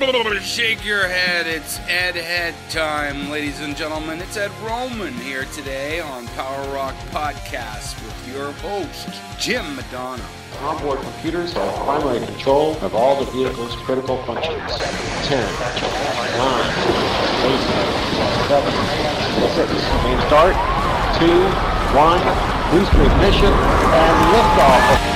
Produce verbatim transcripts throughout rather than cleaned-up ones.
Shake your head, it's Ed Head time, ladies and gentlemen. It's Ed Roman here today on Power Rock Podcast with your host, Jim Madonna. Onboard computers have primary control of all the vehicle's critical functions. ten, nine, eight, seven, six, main start, two, one, booster ignition, and liftoff.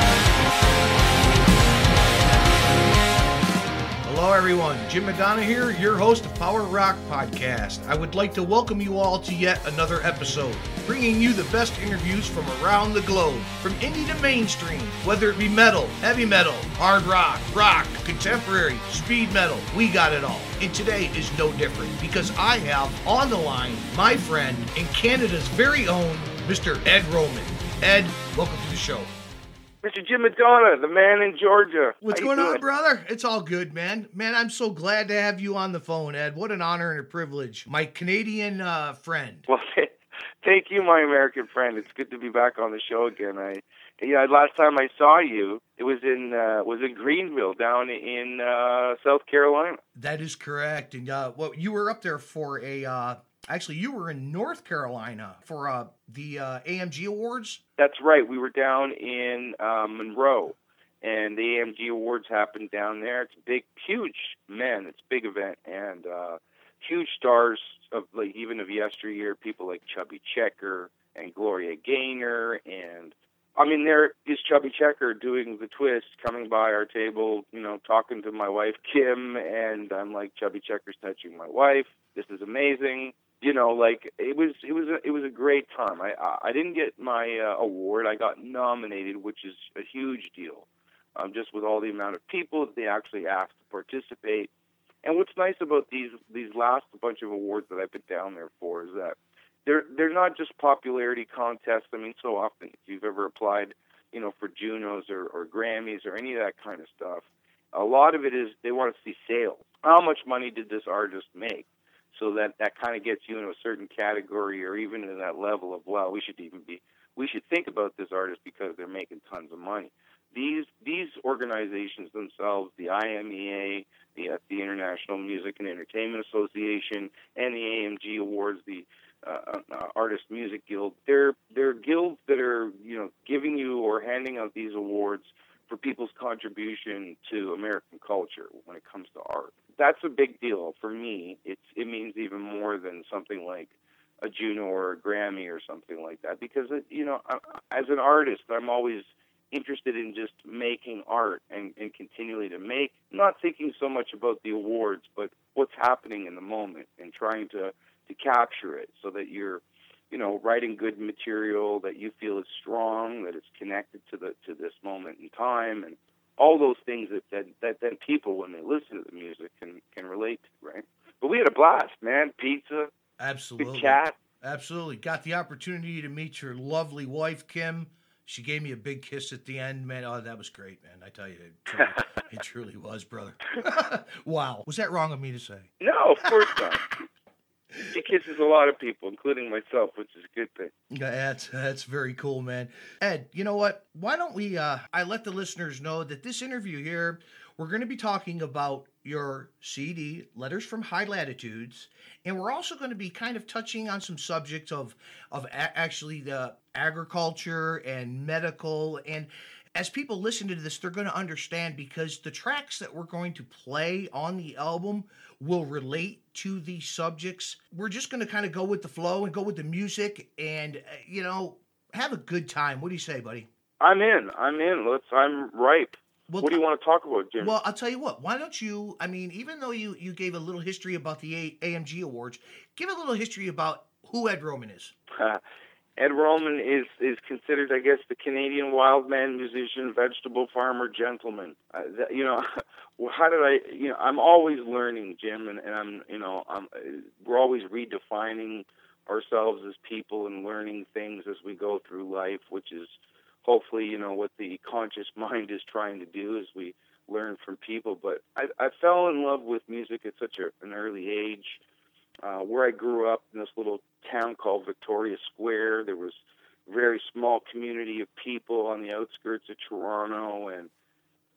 Hello everyone, Jim Madonna here, your host of Power Rock Podcast. I would like to welcome you all to yet another episode, bringing you the best interviews from around the globe, from indie to mainstream, whether it be metal, heavy metal, hard rock, rock, contemporary, speed metal, we got it all. And today is no different, because I have on the line my friend and Canada's very own Mister Ed Roman. Ed, welcome to the show. Mister Jim Madonna, the man in Georgia. What's How you going on, doing? brother? It's all good, man. Man, I'm so glad to have you on the phone, Ed. What an honor and a privilege. My Canadian uh, friend. Well, thank you, my American friend. It's good to be back on the show again. I, yeah, last time I saw you, it was in uh, was in Greenville, down in uh, South Carolina. That is correct. And uh, well, you were up there for a. Uh, actually, you were in North Carolina for uh, the uh, A M G Awards. That's right. We were down in uh, Monroe, and the A M G Awards happened down there. It's a big, huge, man, it's a big event, and uh, huge stars of like even of yesteryear, people like Chubby Checker and Gloria Gaynor, and I mean, there is Chubby Checker doing the twist, coming by our table, you know, talking to my wife Kim, and I'm like, Chubby Checker's touching my wife. This is amazing. You know, like it was, it was, a, it was a great time. I, I didn't get my uh, award. I got nominated, which is a huge deal. Um, just with all the amount of people that they actually asked to participate. And what's nice about these these last bunch of awards that I've been down there for is that they're they're not just popularity contests. I mean, so often if you've ever applied, you know, for Junos or, or Grammys or any of that kind of stuff, a lot of it is they want to see sales. How much money did this artist make? So that, that kind of gets you into a certain category or even in that level of, well, we should even be, we should think about this artist because they're making tons of money. These these organizations themselves, the I M E A, the, uh, the International Music and Entertainment Association, and the A M G Awards, the uh, uh, Artist Music Guild, they're, they're guilds that are, you know, giving you or handing out these awards for people's contribution to American culture when it comes to art. That's a big deal for me. It's it means even more than something like a Juno or a Grammy or something like that. Because it, you know, I, as an artist, I'm always interested in just making art and, and continually to make. Not thinking so much about the awards, but what's happening in the moment and trying to to capture it so that you're, you know, writing good material that you feel is strong, that it's connected to the to this moment in time, and all those things that, that, that then people, when they listen to the music, can, can relate to, right? But we had a blast, man. Pizza. Absolutely. Good chat. Absolutely. Got the opportunity to meet your lovely wife, Kim. She gave me a big kiss at the end, man. Oh, that was great, man. I tell you, it truly, it truly was, brother. Wow. Was that wrong of me to say? No, of course not. She kisses a lot of people, including myself, which is a good thing. Yeah, that's that's very cool, man. Ed, you know what? Why don't we, uh, I let the listeners know that this interview here, we're going to be talking about your C D, Letters from High Latitudes, and we're also going to be kind of touching on some subjects of, of a- actually the agriculture and medical. And as people listen to this, they're going to understand because the tracks that we're going to play on the album will relate to these subjects. We're just going to kind of go with the flow and go with the music and, uh, you know, have a good time. What do you say, buddy? I'm in. I'm in. Let's. I'm ripe. Well, what do you want to talk about, Jim? Well, I'll tell you what. Why don't you, I mean, even though you, you gave a little history about the a- AMG Awards, give a little history about who Ed Roman is. Ed Roman is, is considered, I guess, the Canadian wild man, musician, vegetable farmer, gentleman. Uh, that, you know, how did I? You know, I'm always learning, Jim, and, and I'm, you know, I'm. We're always redefining ourselves as people and learning things as we go through life, which is hopefully, you know, what the conscious mind is trying to do as we learn from people. But I, I fell in love with music at such a, an early age. Uh, where I grew up in this little town called Victoria Square, there was a very small community of people on the outskirts of Toronto, and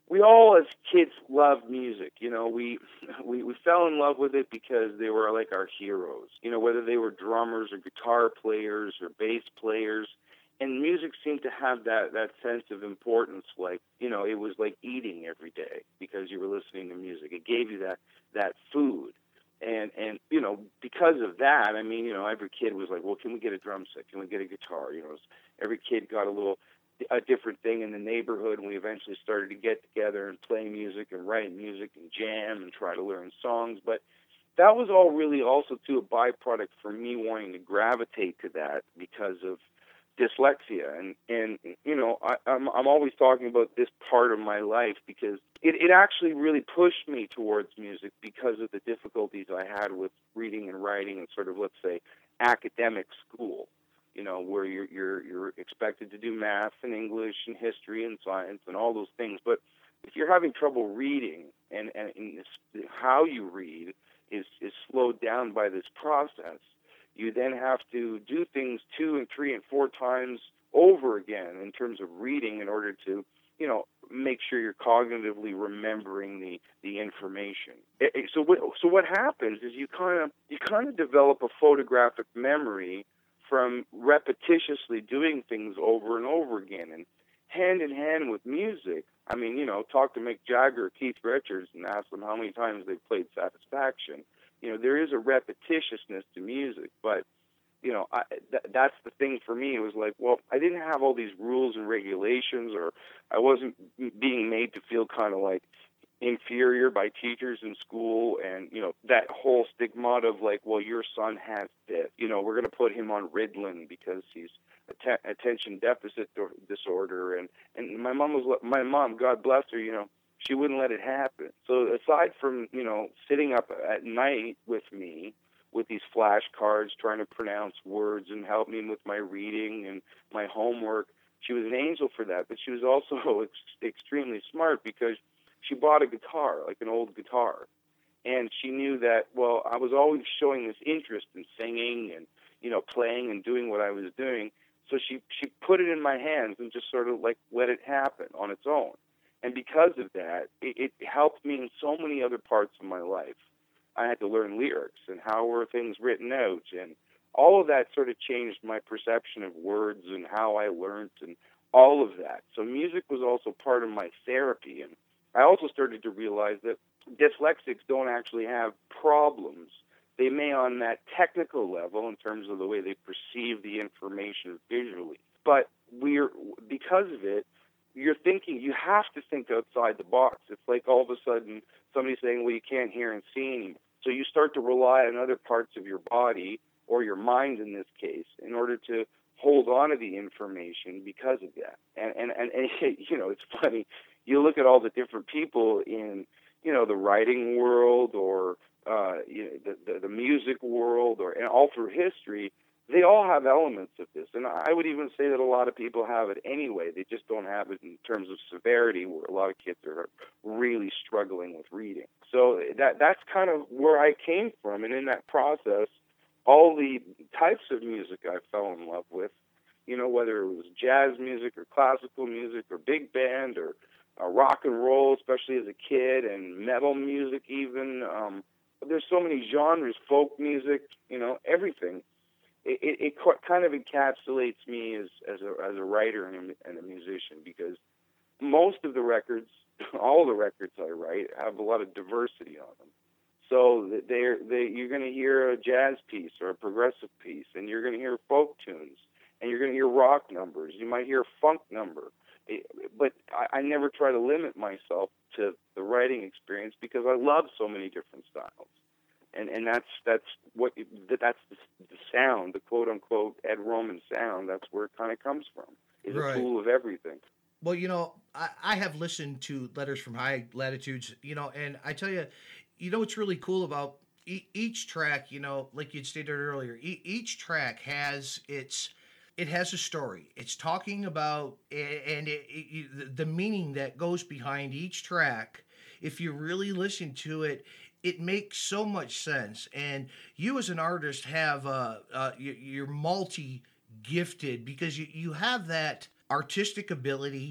we all as kids loved music. You know, we, we we fell in love with it because they were like our heroes. You know, whether they were drummers or guitar players or bass players. And music seemed to have that, that sense of importance, like, you know, it was like eating every day because you were listening to music. It gave you that, that food. And, and, you know, because of that, I mean, you know, every kid was like, well, can we get a drum set? Can we get a guitar? You know, every kid got a little, a different thing in the neighborhood, and we eventually started to get together and play music and write music and jam and try to learn songs. But that was all really also, too, a byproduct for me wanting to gravitate to that because of dyslexia. And, and you know, I, I'm, I'm always talking about this part of my life because it, it actually really pushed me towards music because of the difficulties I had with reading and writing and sort of, let's say, academic school, you know, where you're, you're, you're expected to do math and English and history and science and all those things. But if you're having trouble reading and, and, and this, how you read is, is slowed down by this process, you then have to do things two and three and four times over again in terms of reading in order to, you know, make sure you're cognitively remembering the, the information. It, it, so what so what happens is you kind of you kind of develop a photographic memory from repetitiously doing things over and over again. And hand in hand with music, I mean, you know, talk to Mick Jagger or Keith Richards and ask them how many times they've played Satisfaction. You know, there is a repetitiousness to music, but, you know, I, th- that's the thing for me. It was like, well, I didn't have all these rules and regulations, or I wasn't being made to feel kind of like inferior by teachers in school, and, you know, that whole stigmata of like, well, your son has this. You know, we're going to put him on Ritalin because he's att- attention deficit disorder. And, and my mom was, my mom, God bless her, you know, she wouldn't let it happen. So aside from, you know, sitting up at night with me with these flashcards trying to pronounce words and help me with my reading and my homework, she was an angel for that. But she was also ex- extremely smart because she bought a guitar, like an old guitar. And she knew that, well, I was always showing this interest in singing and, you know, playing and doing what I was doing. So she, she put it in my hands and just sort of like let it happen on its own. And because of that, it, it helped me in so many other parts of my life. I had to learn lyrics and how were things written out, and all of that sort of changed my perception of words and how I learned and all of that. So music was also part of my therapy. And I also started to realize that dyslexics don't actually have problems. They may on that technical level in terms of the way they perceive the information visually. But we're because of it, you're thinking, you have to think outside the box. It's like all of a sudden somebody's saying, well, you can't hear and see anymore. So you start to rely on other parts of your body, or your mind in this case, in order to hold on to the information because of that. And, and, and, and you know, it's funny. You look at all the different people in, you know, the writing world or uh, you know, the, the, the music world, or and all through history, they all have elements of this. And I would even say that a lot of people have it anyway. They just don't have it in terms of severity, where a lot of kids are really struggling with reading. So that that's kind of where I came from. And in that process, all the types of music I fell in love with, you know, whether it was jazz music or classical music or big band or uh, rock and roll, especially as a kid, and metal music even. Um, there's so many genres, folk music, you know, everything. It, it, it kind of encapsulates me as, as, a, as a writer and a, and a musician, because most of the records, all the records I write, have a lot of diversity on them. So they're, they, you're going to hear a jazz piece or a progressive piece, and you're going to hear folk tunes, and you're going to hear rock numbers. You might hear a funk number. It, but I, I never try to limit myself to the writing experience because I love so many different styles. And and that's that's what that's the, the sound, the quote unquote Ed Roman sound. That's where it kind of comes from. It's Right. a tool of everything. Well, you know, I, I have listened to Letters from High Latitudes, you know, and I tell you, you know, what's really cool about e- each track, you know, like you stated earlier, e- each track has its, it has a story. It's talking about, and it, it, the meaning that goes behind each track. If you really listen to it, it makes so much sense. And you as an artist have, uh, uh, you're multi-gifted because you, you have that artistic ability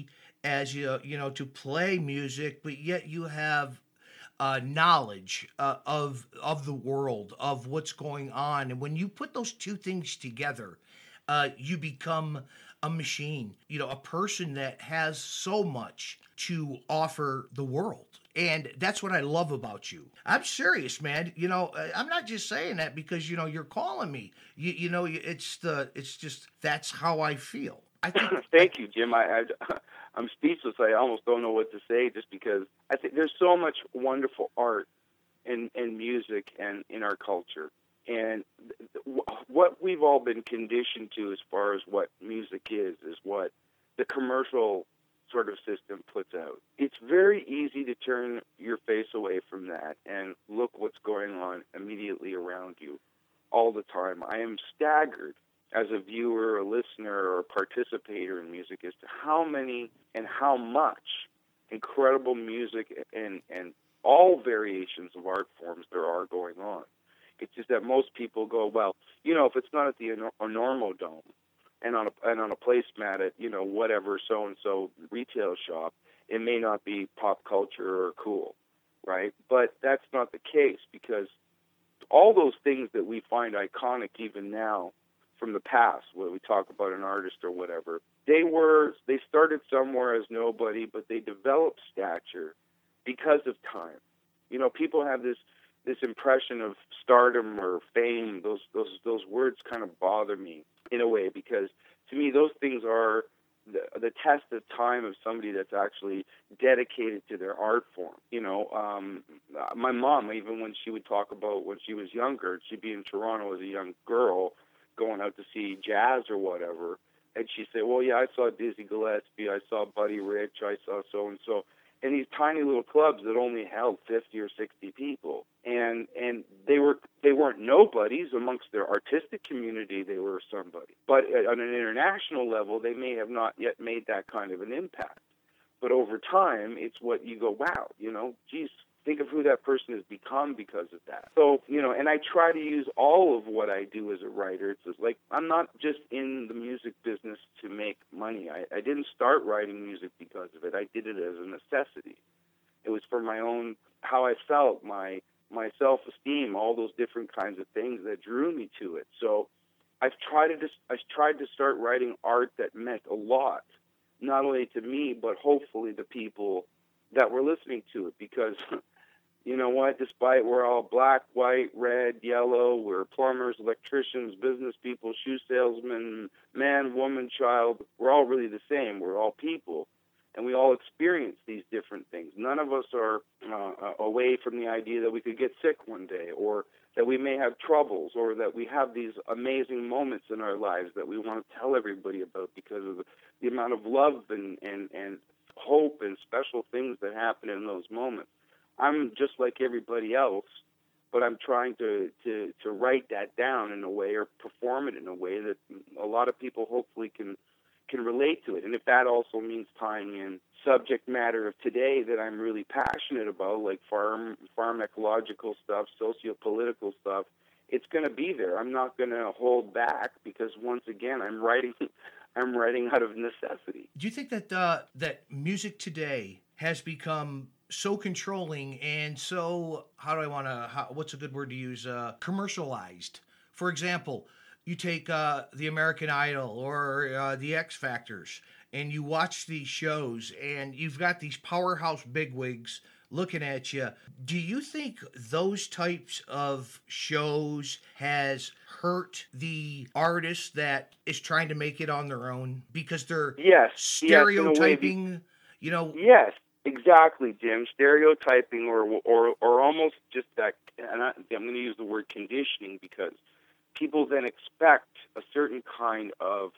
as you you know to play music, but yet you have uh, knowledge uh, of of the world, of what's going on, and when you put those two things together, uh, you become a machine. You know, a person that has so much to offer the world. And that's what I love about you. I'm serious, man. You know, uh, I'm not just saying that because, you know, you're calling me. You, you know, it's the, it's just, that's how I feel. I think. Thank you, Jim. I, I, I'm speechless. I almost don't know what to say just because I think there's so much wonderful art and, and music and in our culture. And th- what we've all been conditioned to as far as what music is, is what the commercial sort of system puts out. It's very easy to turn your face away from that and look what's going on immediately around you all the time. I am staggered as a viewer, a listener, or a participator in music as to how many and how much incredible music and, and all variations of art forms there are going on. It's just that most people go, well, you know, if it's not at the Enormo Dome, and on a and on a placemat at, you know, whatever so-and-so retail shop, it may not be pop culture or cool, right? But that's not the case, because all those things that we find iconic even now from the past, where we talk about an artist or whatever, they were they started somewhere as nobody, but they developed stature because of time. You know, people have this this impression of stardom or fame. Those those those words kind of bother me in a way, because to me those things are the, the test of time of somebody that's actually dedicated to their art form. You know, um, my mom, even when she would talk about when she was younger, she'd be in Toronto as a young girl going out to see jazz or whatever, and she'd say, well, yeah, I saw Dizzy Gillespie, I saw Buddy Rich, I saw so-and-so, and these tiny little clubs that only held fifty or sixty people. And and they were they weren't nobodies amongst their artistic community. They were somebody. But on an international level, they may have not yet made that kind of an impact. But over time, it's what you go, wow, you know, geez, think of who that person has become because of that. So, you know, and I try to use all of what I do as a writer. It's just like, I'm not just in the music business to make money. I, I didn't start writing music because of it. I did it as a necessity. It was for my own, how I felt, my my self-esteem, all those different kinds of things that drew me to it. So I've tried to just, I've tried to start writing art that meant a lot, not only to me, but hopefully the people that were listening to it, because you know what, despite we're all black, white, red, yellow, we're plumbers, electricians, business people, shoe salesmen, man, woman, child, we're all really the same. We're all people. And we all experience these different things. None of us are uh, away from the idea that we could get sick one day, or that we may have troubles, or that we have these amazing moments in our lives that we want to tell everybody about because of the, the amount of love and, and, and hope and special things that happen in those moments. I'm just like everybody else, but I'm trying to, to, to write that down in a way, or perform it in a way that a lot of people hopefully can can relate to it. And if that also means tying in subject matter of today that I'm really passionate about, like farm farm ecological stuff, socio-political stuff, it's going to be there. I'm not going to hold back, because once again, I'm writing I'm writing out of necessity. Do you think that uh, that music today has become so controlling and so, how do I want to, what's a good word to use, uh, commercialized? For example, you take uh, the American Idol or uh, the X Factors, and you watch these shows, and you've got these powerhouse bigwigs looking at you. Do you think those types of shows has hurt the artist that is trying to make it on their own, because they're yes, stereotyping, yes, you know? Yes, exactly, Jim. Stereotyping, or or or almost just that. And I, I'm going to use the word conditioning, because people then expect a certain kind of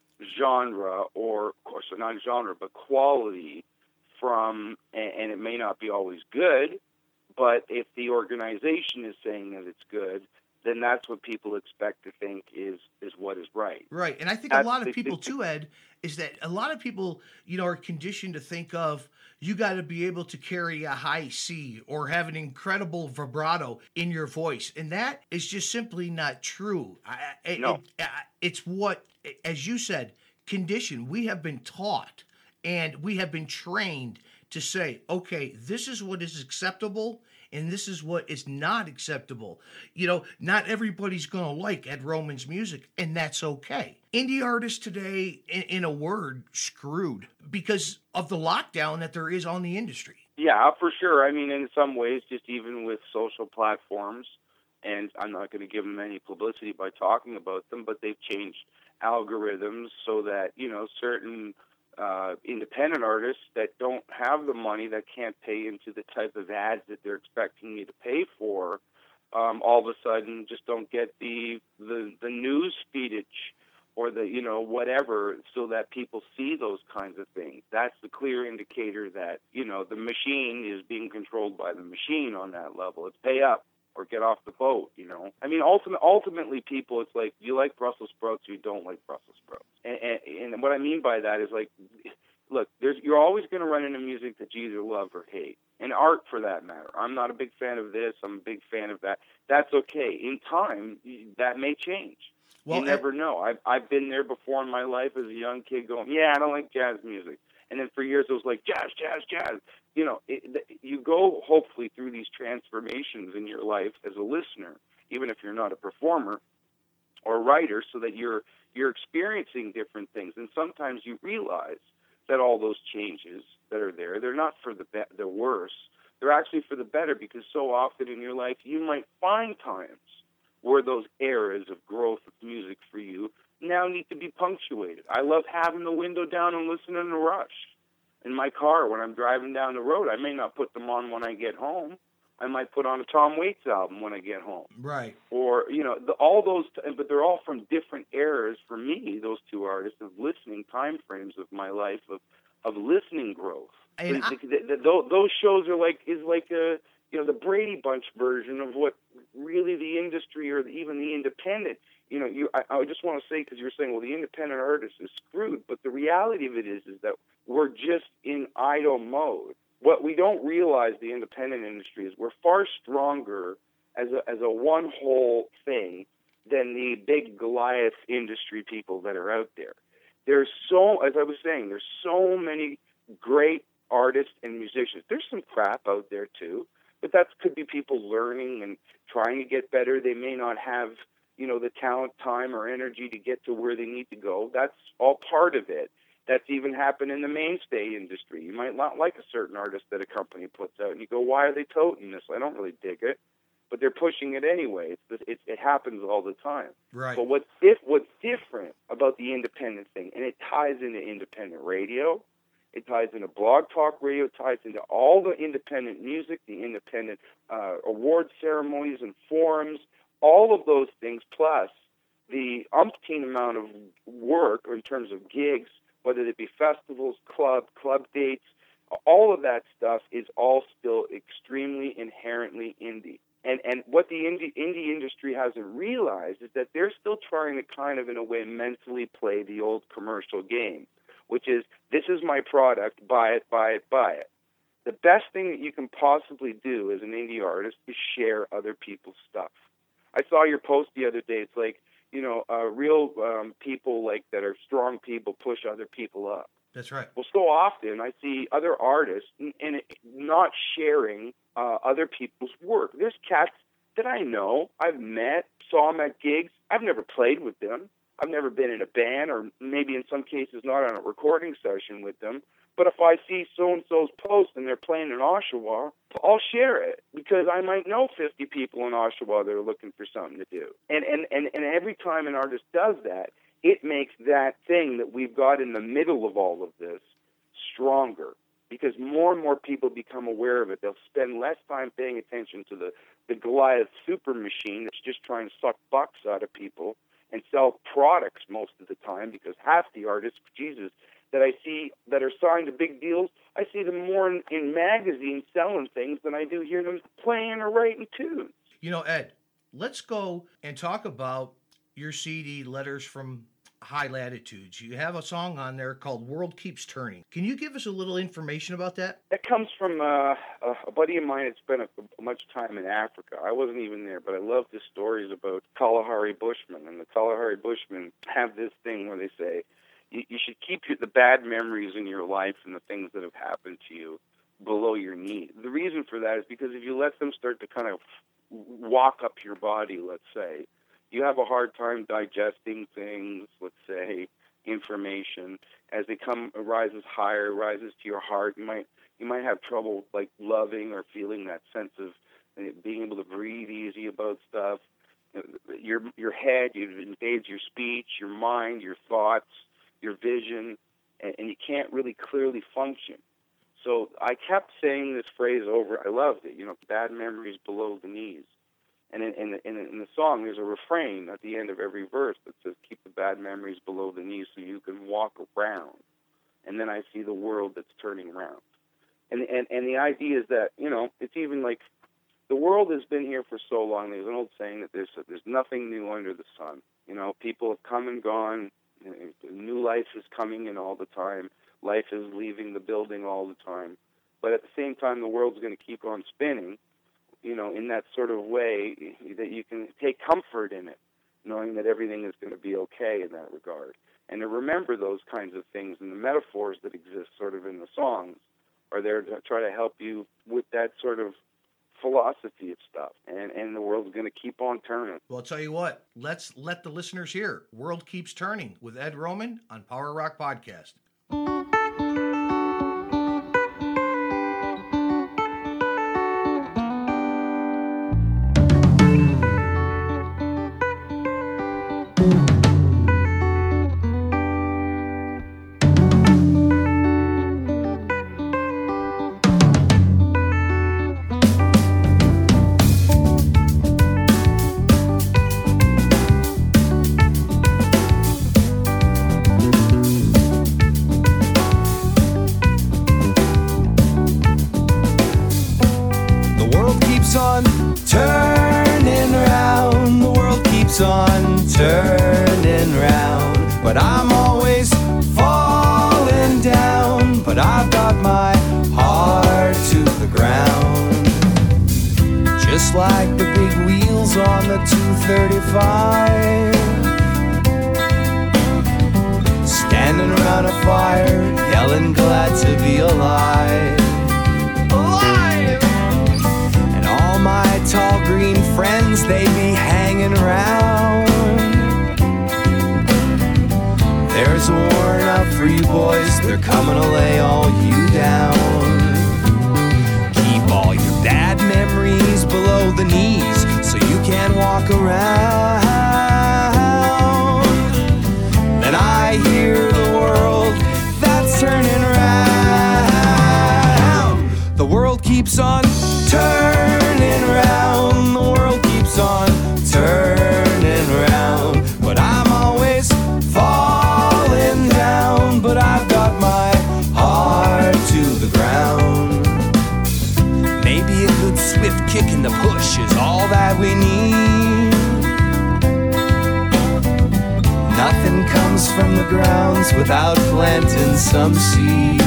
genre, or, of course, not genre, but quality from, and it may not be always good, but if the organization is saying that it's good, then that's what people expect to think is is what is right. Right, and I think that's a lot of the, people too, Ed, is that a lot of people, you know, are conditioned to think of, you got to be able to carry a high C or have an incredible vibrato in your voice, and that is just simply not true. I, no. It, it's what, as you said, conditioned. We have been taught And we have been trained to say, okay, this is what is acceptable and this is what is not acceptable. You know, not everybody's going to like Ed Roman's music, and that's okay. Indie artists today, in, in a word, screwed because of the lockdown that there is on the industry. Yeah, for sure. I mean, in some ways, just even with social platforms, and I'm not going to give them any publicity by talking about them, but they've changed algorithms so that, you know, certain uh, independent artists that don't have the money, that can't pay into the type of ads that they're expecting you to pay for, um, all of a sudden just don't get the, the, the news feedage or the, you know, whatever, so that people see those kinds of things. That's the clear indicator that, you know, the machine is being controlled by the machine on that level. It's pay up or get off the boat, you know. I mean, ultimate, ultimately, people, it's like, you like Brussels sprouts or you don't like Brussels sprouts. And, and, and what I mean by that is, like, look, there's, you're always going to run into music that you either love or hate, and art for that matter. I'm not a big fan of this. I'm a big fan of that. That's okay. In time, that may change. Well, you never know. I've, I've been there before in my life as a young kid going, yeah, I don't like jazz music. And then for years it was like, jazz, jazz, jazz. You know, it, you go hopefully through these transformations in your life as a listener, even if you're not a performer or a writer, so that you're you're experiencing different things. And sometimes you realize that all those changes that are there, they're not for the be- the worse. They're actually for the better, because so often in your life you might find times where those eras of growth of music for you now need to be punctuated. I love having the window down and listening to Rush in my car when I'm driving down the road. I may not put them on when I get home. I might put on a Tom Waits album when I get home. Right. Or, you know, the, all those, t- but they're all from different eras for me, those two artists, of listening time frames of my life, of, of listening growth. And the, the, the, those shows are like, is like a, you know, the Brady Bunch version of what really the industry or even the independent, you know, you, I, I just want to say, because you're saying, well, the independent artist is screwed, but the reality of it is, is that we're just in idle mode. What we don't realize, the independent industry, is we're far stronger as a, as a one whole thing than the big Goliath industry people that are out there. There's so, as I was saying, there's so many great artists and musicians. There's some crap out there too, but that could be people learning and trying to get better. They may not have, you know, the talent, time, or energy to get to where they need to go. That's all part of it. That's even happened in the mainstay industry. You might not like a certain artist that a company puts out, and you go, why are they toting this? I don't really dig it. But they're pushing it anyway. It's, it, it happens all the time. Right. But what's, dif- what's different about the independent thing, and it ties into independent radio, it ties into Blog Talk Radio, it ties into all the independent music, the independent uh, award ceremonies and forums, all of those things, plus the umpteen amount of work in terms of gigs, whether it be festivals, club, club dates, all of that stuff is all still extremely inherently indie. And and what the indie, indie industry hasn't realized is that they're still trying to kind of, in a way, mentally play the old commercial game, which is, this is my product, buy it, buy it, buy it. The best thing that you can possibly do as an indie artist is share other people's stuff. I saw your post the other day. It's like, you know, uh, real um, people like that are strong people push other people up. That's right. Well, so often I see other artists and, and not sharing uh, other people's work. There's cats that I know, I've met, saw them at gigs. I've never played with them. I've never been in a band, or maybe in some cases not on a recording session with them. But if I see so-and-so's post and they're playing in Oshawa, I'll share it, because I might know fifty people in Oshawa that are looking for something to do. And, and, and, and every time an artist does that, it makes that thing that we've got in the middle of all of this stronger, because more and more people become aware of it. They'll spend less time paying attention to the, the Goliath super machine that's just trying to suck bucks out of people and sell products most of the time, because half the artists, Jesus, that I see that are signed to big deals, I see them more in, in magazines selling things than I do hear them playing or writing tunes. You know, Ed, let's go and talk about your C D, Letters from High Latitudes. You have a song on there called World Keeps Turning. Can you give us a little information about that? That comes from uh, a buddy of mine that spent a, much time in Africa. I wasn't even there, but I love the stories about Kalahari Bushmen. And the Kalahari Bushmen have this thing where they say, you, you should keep the bad memories in your life and the things that have happened to you below your knee. The reason for that is because if you let them start to kind of walk up your body, let's say, you have a hard time digesting things, let's say, information. As they come, it rises higher, rises to your heart. You might you might have trouble like loving or feeling that sense of being able to breathe easy about stuff. Your your head, it invades your speech, your mind, your thoughts, your vision, and, and you can't really clearly function. So I kept saying this phrase over. I loved it. You know, bad memories below the knees. And in, in, in, in the song, there's a refrain at the end of every verse that says, keep the bad memories below the knees so you can walk around. And then I see the world that's turning around. And, and, and the idea is that, you know, it's even like the world has been here for so long. There's an old saying that there's, there's nothing new under the sun. You know, people have come and gone. New life is coming in all the time. Life is leaving the building all the time. But at the same time, the world's going to keep on spinning, you know, in that sort of way that you can take comfort in it, knowing that everything is going to be okay in that regard. And to remember those kinds of things and the metaphors that exist sort of in the songs are there to try to help you with that sort of philosophy of stuff. And, and the world's going to keep on turning. Well, I'll tell you what, let's let the listeners hear World Keeps Turning with Ed Roman on Power Rock Podcast. Turning round, but I'm always falling down. But I've got my heart to the ground, just like the big wheels on the two thirty-five, standing around a fire, yelling glad to be alive. Alive! And all my tall green friends, they be hanging around. There's a warrant out for you boys, they're coming to lay all you down. Keep all your bad memories below the knees so you can walk around. Then I hear the world that's turning around. The world keeps on turning around. The world keeps on turning around. But I'm always falling down, but I've got my heart to the ground. Maybe a good swift kick in the push is all that we need. Nothing comes from the grounds without planting some seed.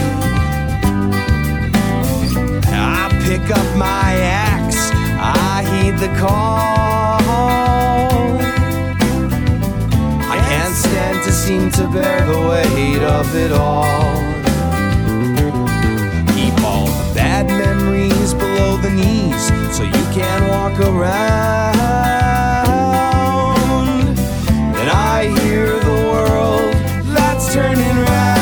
I pick up my axe, I heed the call. I can't stand to seem to bear the weight of it all. Keep all the bad memories below the knees so you can walk around. Then I hear the world that's turning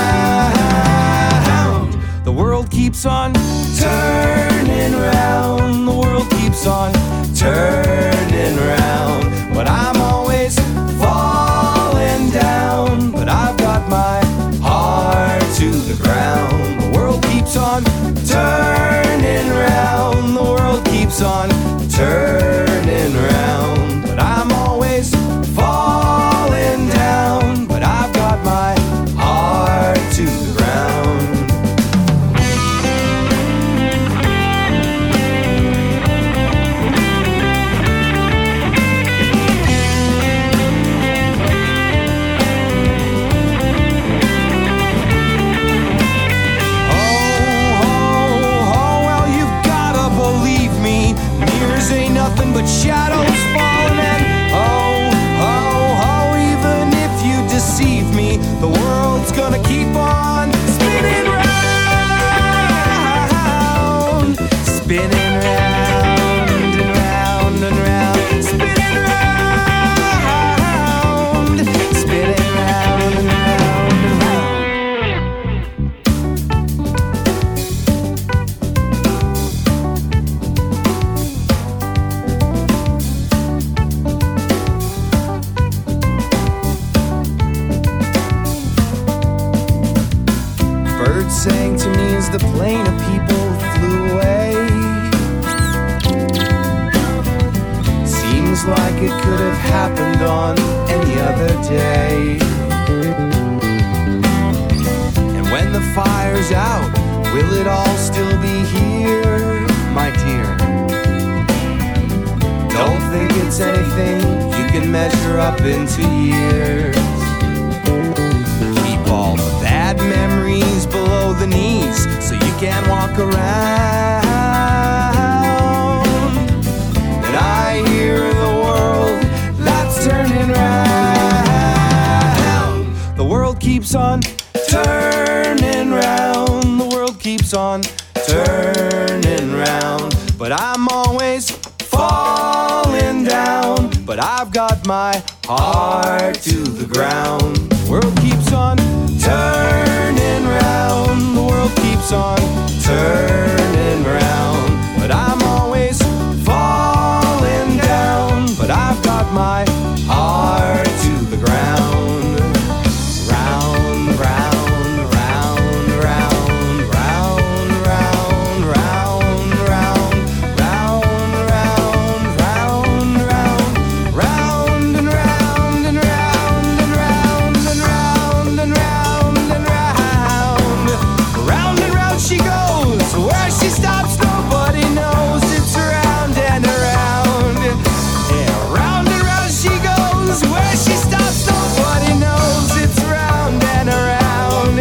round. The world keeps on turning round. The world keeps on turning round. But I'm always falling down, but I've got my heart to the ground. The world keeps on turning round. The world keeps on turning round. But I'm always falling down, but I've got my heart to the ground. But shadows falling and oh, oh, oh, even if you deceive me, the world's like it could have happened on any other day. And when the fire's out, will it all still be here, my dear? Don't think it's anything you can measure up into years. Keep all the bad memories below the knees so you can walk around. And I hear the world that's turning round. The world keeps on turning round. The world keeps on turning round. But I'm always falling down. But I've got my heart to the ground. The world keeps on turning round. The world keeps on turning round. But I'm always falling down. But I've got my heart to the ground. Round, round, round, round, round, round, round, round, round, round, round, round, round and round and round and round and round and round and round. Round and round she goes. Where she stops, nobody knows. It's round and around. Yeah, round and round she goes. Where she stops, nobody knows. It's round and around.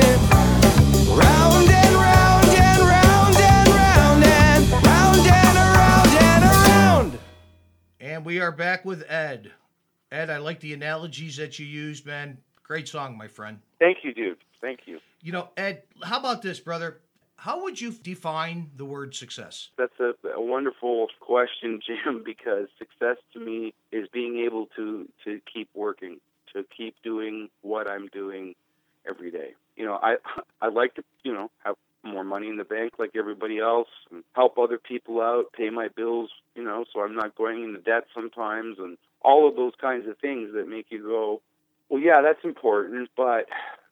Round and round and round and round and round and around and around. And we are back with Ed. Ed, I like the analogies that you used, man. Great song, my friend. Thank you, dude. Thank you. You know, Ed, how about this, brother? How would you define the word success? That's a, a wonderful question, Jim, because success to me is being able to, to keep working, to keep doing what I'm doing every day. You know, I I like to, you know, have more money in the bank like everybody else, and help other people out, pay my bills, you know, so I'm not going into debt sometimes, and all of those kinds of things that make you go, well, yeah, that's important, but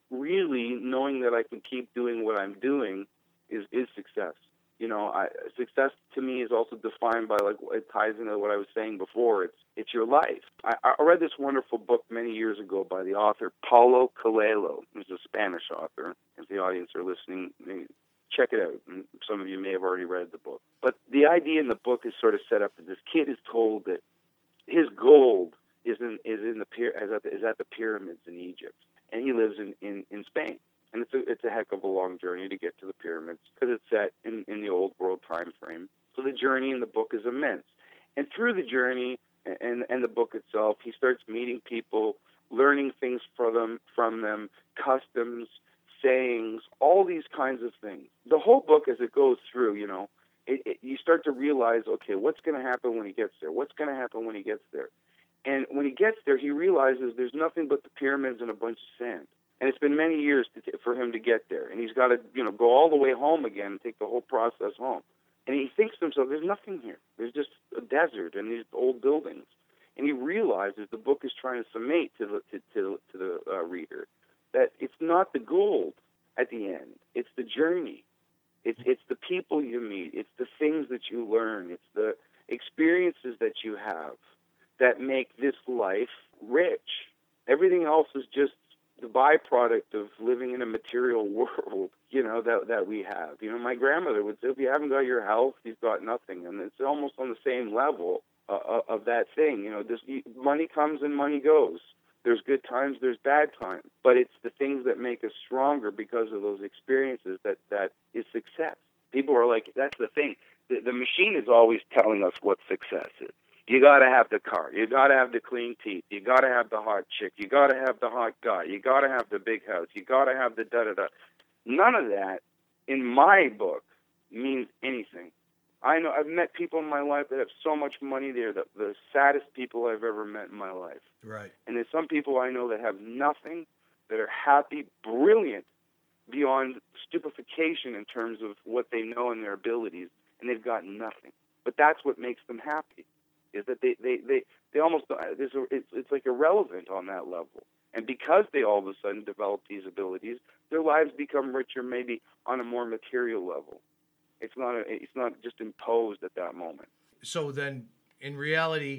really knowing that I can keep doing what I'm doing is, is success. You know, I, success to me is also defined by, like, it ties into what I was saying before. It's it's your life. I, I read this wonderful book many years ago by the author Paulo Coelho. He's a Spanish author. If the audience are listening, check it out. And some of you may have already read the book. But the idea in the book is sort of set up that this kid is told that his gold is in is in the is at the, is at the pyramids in Egypt, and he lives in, in, in Spain. And it's a, it's a heck of a long journey to get to the pyramids because it's set in, in the old world time frame. So the journey in the book is immense. And through the journey and, and the book itself, he starts meeting people, learning things from them, from them, customs, sayings, all these kinds of things. The whole book, as it goes through, you know, it, it, you start to realize, okay, what's going to happen when he gets there? What's going to happen when he gets there? And when he gets there, he realizes there's nothing but the pyramids and a bunch of sand. And it's been many years to t- for him to get there. And he's got to, you know, go all the way home again and take the whole process home. And he thinks to himself, there's nothing here. There's just a desert and these old buildings. And he realizes the book is trying to summate to the, to, to, to the uh, reader that it's not the gold at the end. It's the journey. It's, it's the people you meet. It's the things that you learn. It's the experiences that you have that make this life rich. Everything else is just the byproduct of living in a material world, you know, that that we have. You know, my grandmother would say, if you haven't got your health, you've got nothing. And it's almost on the same level uh, of that thing. You know, this money comes and money goes. There's good times, there's bad times. But it's the things that make us stronger because of those experiences that, that is success. People are like, that's the thing. The, the machine is always telling us what success is. You got to have the car. You got to have the clean teeth. You got to have the hot chick. You got to have the hot guy. You got to have the big house. You got to have the da-da-da. None of that, in my book, means anything. I know I've met people in my life that have so much money. They're the, the saddest people I've ever met in my life. Right. And there's some people I know that have nothing, that are happy, brilliant, beyond stupefaction in terms of what they know and their abilities, and they've got nothing. But that's what makes them happy. Is that they, they, they, they almost, it's, it's like irrelevant on that level. And because they all of a sudden develop these abilities, their lives become richer maybe on a more material level. It's not, a, it's not just imposed at that moment. So then, in reality,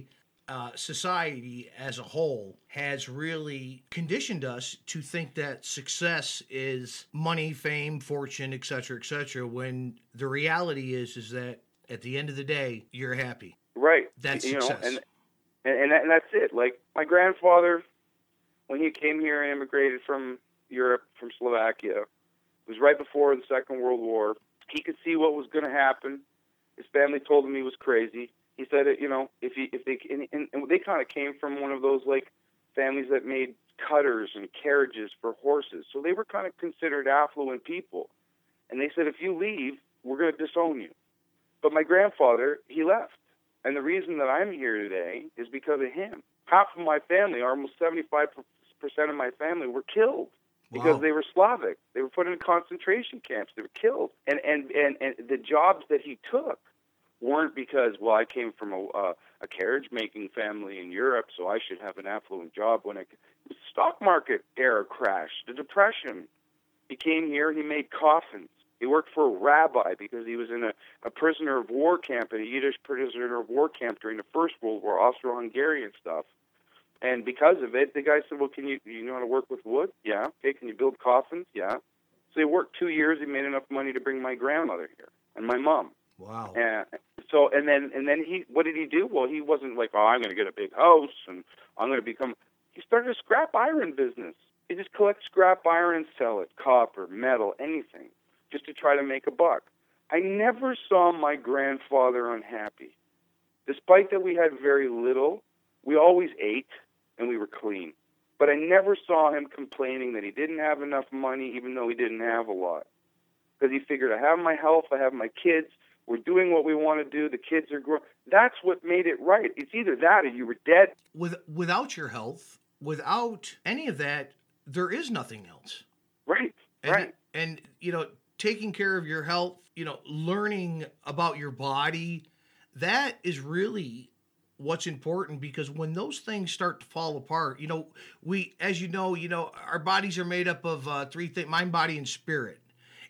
uh, society as a whole has really conditioned us to think that success is money, fame, fortune, et cetera, et cetera, when the reality is is that at the end of the day, you're happy. Right. That's you success. know, and and and, that, and that's it. Like my grandfather, when he came here and immigrated from Europe, from Slovakia, it was right before the Second World War. He could see what was going to happen. His family told him he was crazy. He said, it, you know, if he, if they, and, and, and they kind of came from one of those like families that made cutters and carriages for horses, so they were kind of considered affluent people. And they said, if you leave, we're going to disown you. But my grandfather, he left, and the reason that I'm here today is because of him. Half of my family, almost seventy-five percent of my family, were killed. Because Wow. they were Slavic. They were put in concentration camps. They were killed. And and, and, and the jobs that he took weren't because, well, I came from a, uh, a carriage-making family in Europe, so I should have an affluent job. When I, the stock market era crashed, the Depression. He came here, he made coffins. He worked for a rabbi because he was in a, a prisoner of war camp, a Yiddish prisoner of war camp during the First World War, Austro-Hungarian stuff. And because of it, the guy said, well, can you, you know how to work with wood? Yeah. Okay, can you build coffins? Yeah. So he worked two years. He made enough money to bring my grandmother here and my mom. Wow. And so, and then, and then he, what did he do? Well, he wasn't like, oh, I'm going to get a big house and I'm going to become, he started a scrap iron business. He just collects scrap iron and sell it, copper, metal, anything, just to try to make a buck. I never saw my grandfather unhappy. Despite that we had very little, we always ate and we were clean. But I never saw him complaining that he didn't have enough money, even though he didn't have a lot. Because he figured, I have my health, I have my kids, we're doing what we want to do, the kids are growing. That's what made it right. It's either that or you were dead. With without your health, without any of that, there is nothing else. Right, And, right. And, you know, taking care of your health, you know, learning about your body, that is really what's important, because when those things start to fall apart, you know, we, as you know, you know, our bodies are made up of uh, three things: mind, body, and spirit.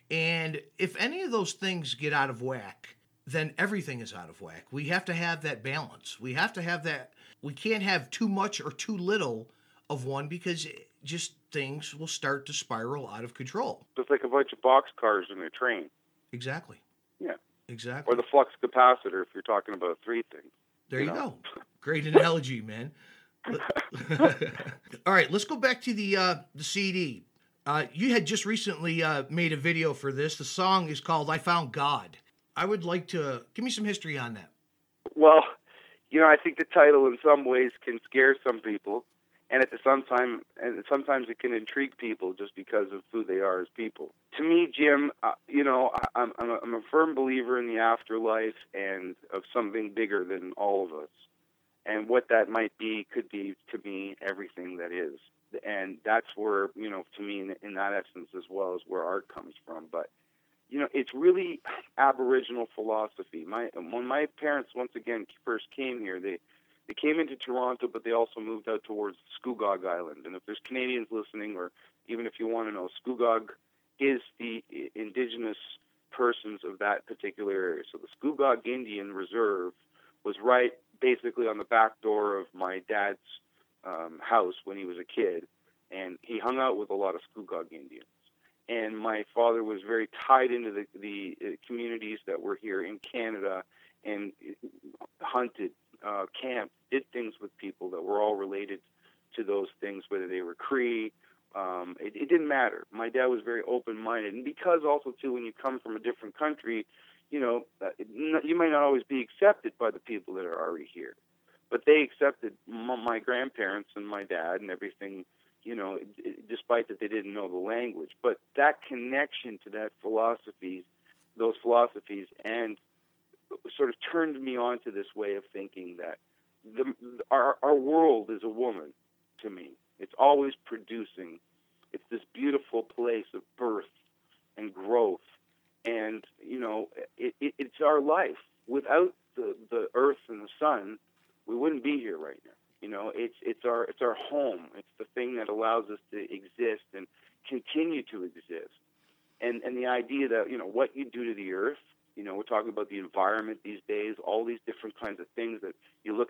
And if any of those things get out of whack, then everything is out of whack. We have to have that balance. We have to have that. We can't have too much or too little of one, because it just things will start to spiral out of control. Just like a bunch of boxcars in a train. Exactly. Yeah. Exactly. Or the flux capacitor if you're talking about three things. There you you know. go. Great analogy, man. All right, let's go back to the uh, the C D. Uh, you had just recently uh, made a video for this. The song is called "I Found God." I would like to give me some history on that. Well, you know, I think the title in some ways can scare some people, and at the same time, and sometimes it can intrigue people just because of who they are as people. To me, Jim, uh, you know, I, I'm I'm a, I'm a firm believer in the afterlife and of something bigger than all of us, and what that might be could be to me everything that is, and that's where, you know, to me in, in that essence as well is where art comes from. But you know, it's really Aboriginal philosophy. My when my parents once again first came here, they they came into Toronto, but they also moved out towards Scugog Island. And if there's Canadians listening, or even if you want to know, Scugog is the indigenous persons of that particular area. So the Scugog Indian Reserve was right basically on the back door of my dad's um, house when he was a kid, and he hung out with a lot of Scugog Indians. And my father was very tied into the, the uh, communities that were here in Canada, and hunted, uh, camped, did things with people that were all related to those things, whether they were Cree. Um, it, it didn't matter. My dad was very open-minded. And because also, too, when you come from a different country, you know, uh, you might not always be accepted by the people that are already here. But they accepted m- my grandparents and my dad and everything, you know, despite that they didn't know the language. But that connection to that philosophies, those philosophies, and sort of turned me on to this way of thinking that the, our, our world is a woman to me. It's always producing. It's this beautiful place of birth and growth. And, you know, it, it, it's our life. Without the, the earth and the sun, we wouldn't be here right now. You know, it's it's our it's our home. It's the thing that allows us to exist and continue to exist. And and the idea that, you know, what you do to the earth, you know, we're talking about the environment these days, all these different kinds of things that you look at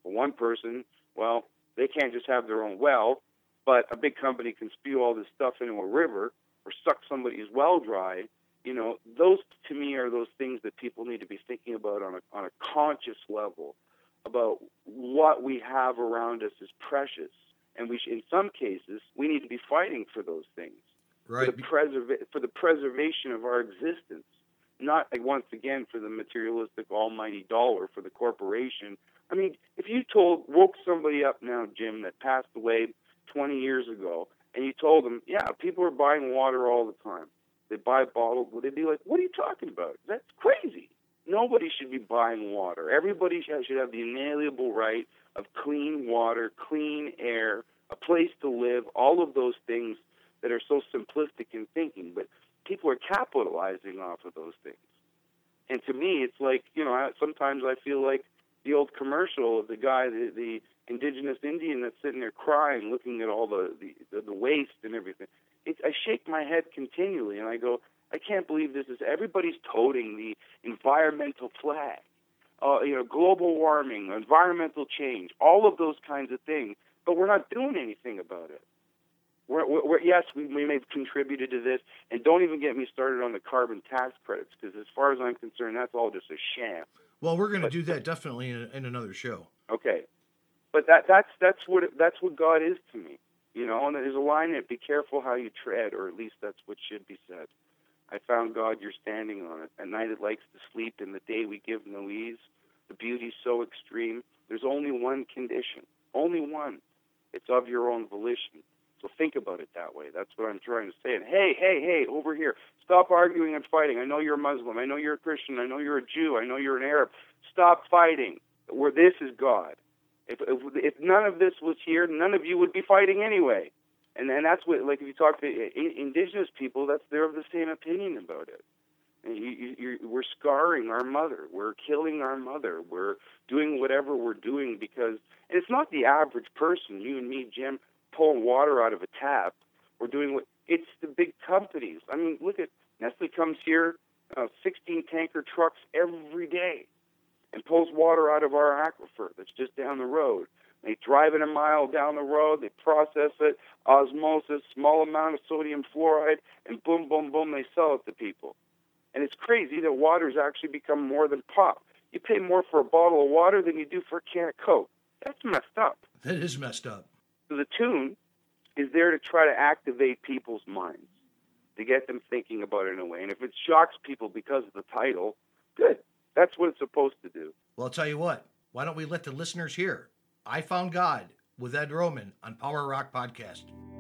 But one person, well, they can't just have their own well, but a big company can spew all this stuff into a river or suck somebody's well dry. You know, those to me are those things that people need to be thinking about on a on a conscious level, about what we have around us is precious, and we should, in some cases we need to be fighting for those things, right? For the, preserva- for the preservation of our existence, not like, once again for the materialistic almighty dollar for the corporation. I mean, if you told woke somebody up now, Jim, that passed away twenty years ago, and you told them, yeah, people are buying water all the time. They buy bottled. Would they be like, what are you talking about? That's crazy. Nobody should be buying water. Everybody should have the inalienable right of clean water, clean air, a place to live, all of those things that are so simplistic in thinking. But people are capitalizing off of those things. And to me, it's like, you know, sometimes I feel like the old commercial of the guy, the, the indigenous Indian that's sitting there crying, looking at all the, the, the waste and everything. It, I shake my head continually, and I go, I can't believe this is, everybody's toting the environmental flag, uh, you know, global warming, environmental change, all of those kinds of things, but we're not doing anything about it. We're, we're, yes, we, we may have contributed to this, and don't even get me started on the carbon tax credits, because as far as I'm concerned, that's all just a sham. Well, we're going to do that definitely in, in another show. Okay, but that that's that's what it, that's what God is to me. You know, and there's a line in it, be careful how you tread, or at least that's what should be said. I found God, you're standing on it. At night it likes to sleep, in the day we give no ease. The beauty's so extreme. There's only one condition, only one. It's of your own volition. So think about it that way. That's what I'm trying to say. And hey, hey, hey, over here, stop arguing and fighting. I know you're a Muslim. I know you're a Christian. I know you're a Jew. I know you're an Arab. Stop fighting. Where this is God. If, if if none of this was here, none of you would be fighting anyway. And and that's what, like, if you talk to indigenous people, that's they're of the same opinion about it. And you, you, you're, we're scarring our mother. We're killing our mother. We're doing whatever we're doing because, and it's not the average person, you and me, Jim, pulling water out of a tap. We're doing what, it's the big companies. I mean, look at, Nestle comes here, uh, sixteen tanker trucks every day, and pulls water out of our aquifer that's just down the road. They drive it a mile down the road, they process it, osmosis, small amount of sodium fluoride, and boom, boom, boom, they sell it to people. And it's crazy that water's actually become more than pop. You pay more for a bottle of water than you do for a can of Coke. That's messed up. That is messed up. So the tune is there to try to activate people's minds, to get them thinking about it in a way. And if it shocks people because of the title, good. That's what it's supposed to do. Well, I'll tell you what. Why don't we let the listeners hear I Found God with Ed Roman on Power Rock Podcast.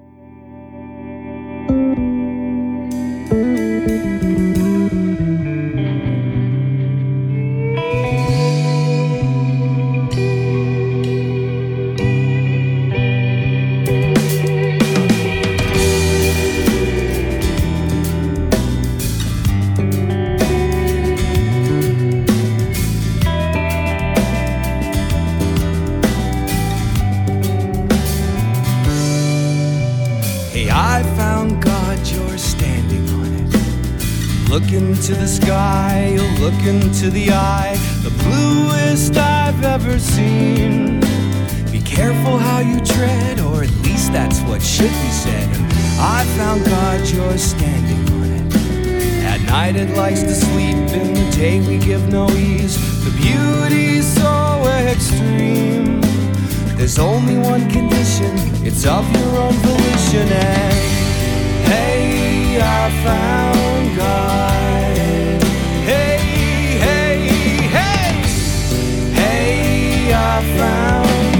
Look into the sky, you'll look into the eye, the bluest I've ever seen. Be careful how you tread, or at least that's what should be said. And I found God, you're standing on it. At night it likes to sleep, in the day we give no ease. The beauty's so extreme. There's only one condition, it's of your own volition. And hey, I found God. Hey, hey, hey. Hey, I found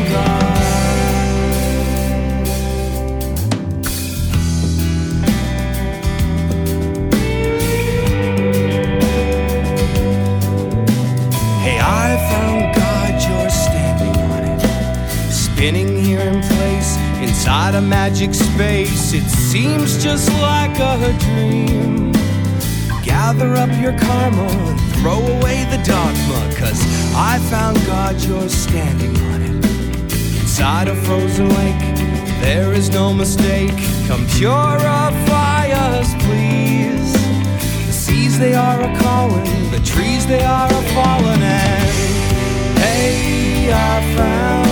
God. Hey, I found God, you're standing on it. Spinning here in place, inside a magic space. It seems just like a dream. Gather up your karma and throw away the dogma, 'cause I found God, you're standing on it. Inside a frozen lake, there is no mistake. Come purify us, please. The seas, they are a-calling, the trees, they are a-falling. And hey, I found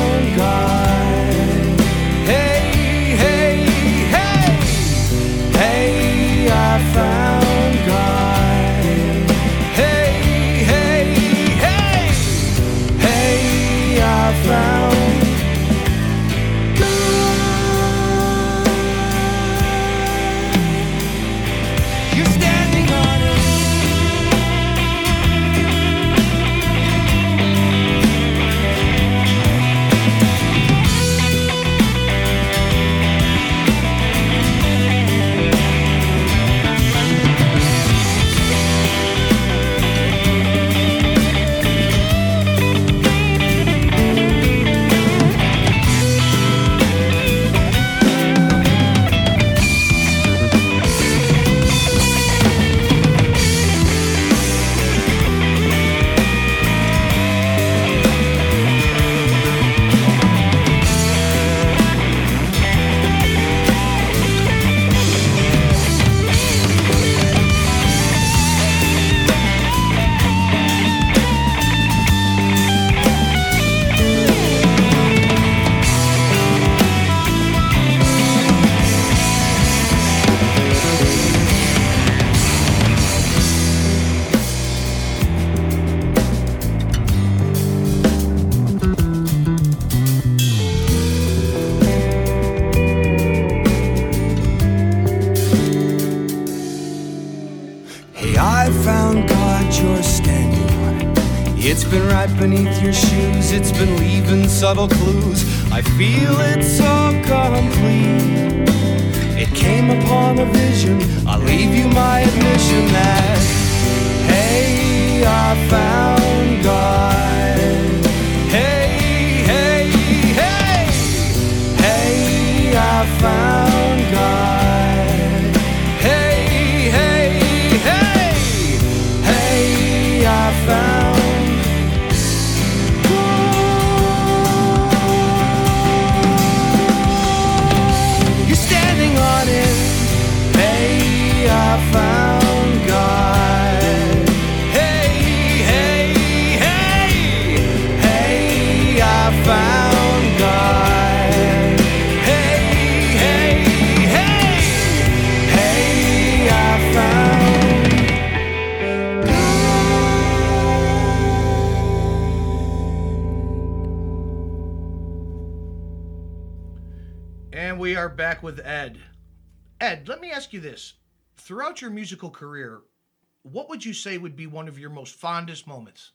I found God. You're standing on it. Hey, I found God, you're standing on it. It's been right beneath your shoes, it's been leaving subtle clues. I feel it's so complete. It came upon a vision, I'll leave you my admission that, hey, I found God. Hey, hey, hey, hey, I found God. I found God. You're standing on it. Hey, I found God. Hey, hey, hey, hey, I found God. Hey, hey, hey, hey, I found. And we are back with Ed. Ed, let me ask you this. Throughout your musical career, what would you say would be one of your most fondest moments?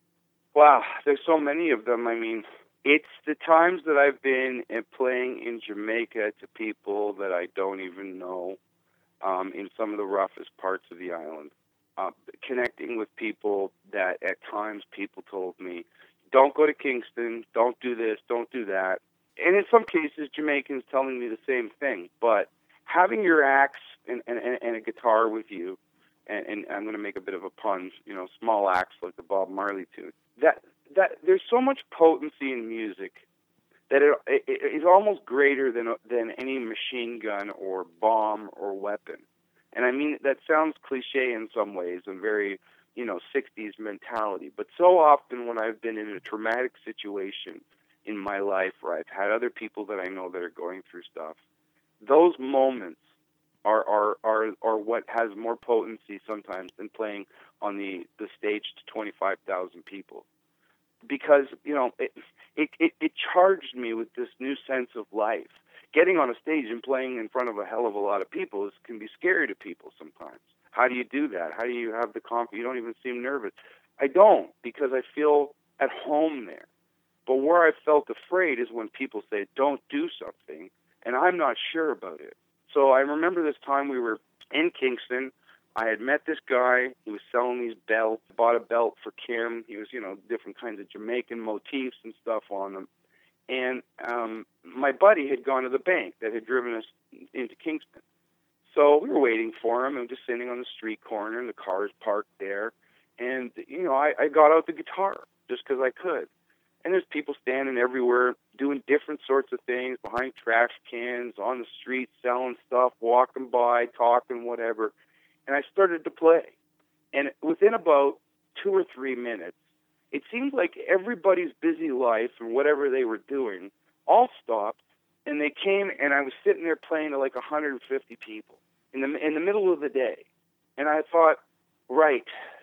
Wow, there's so many of them. I mean, it's the times that I've been playing in Jamaica to people that I don't even know, um, in some of the roughest parts of the island. Uh, connecting with people that at times people told me, don't go to Kingston, don't do this, don't do that. And in some cases, Jamaicans telling me the same thing. But having your axe and, and, and a guitar with you, and, and I'm going to make a bit of a pun, you know, small axe like the Bob Marley tune, that, that there's so much potency in music that it, it, it is almost greater than, than any machine gun or bomb or weapon. And I mean, that sounds cliche in some ways and very, you know, sixties mentality. But so often when I've been in a traumatic situation in my life where I've had other people that I know that are going through stuff, those moments are are are, are what has more potency sometimes than playing on the, the stage to twenty-five thousand people. Because, you know, it, it, it, it charged me with this new sense of life. Getting on a stage and playing in front of a hell of a lot of people is, can be scary to people sometimes. How do you do that? How do you have the confidence? You don't even seem nervous. I don't, because I feel at home there. But where I felt afraid is when people say, don't do something, and I'm not sure about it. So I remember this time we were in Kingston. I had met this guy. He was selling these belts. Bought a belt for Kim. He was, you know, different kinds of Jamaican motifs and stuff on them. And um, my buddy had gone to the bank that had driven us into Kingston. So we were waiting for him and just sitting on the street corner, and the car's parked there. And, you know, I, I got out the guitar just because I could. And there's people standing everywhere doing different sorts of things, behind trash cans, on the street, selling stuff, walking by, talking, whatever. And I started to play. And within about two or three minutes, it seemed like everybody's busy life and whatever they were doing all stopped, and they came, and I was sitting there playing to like one hundred fifty people in the in the middle of the day. And I thought, right,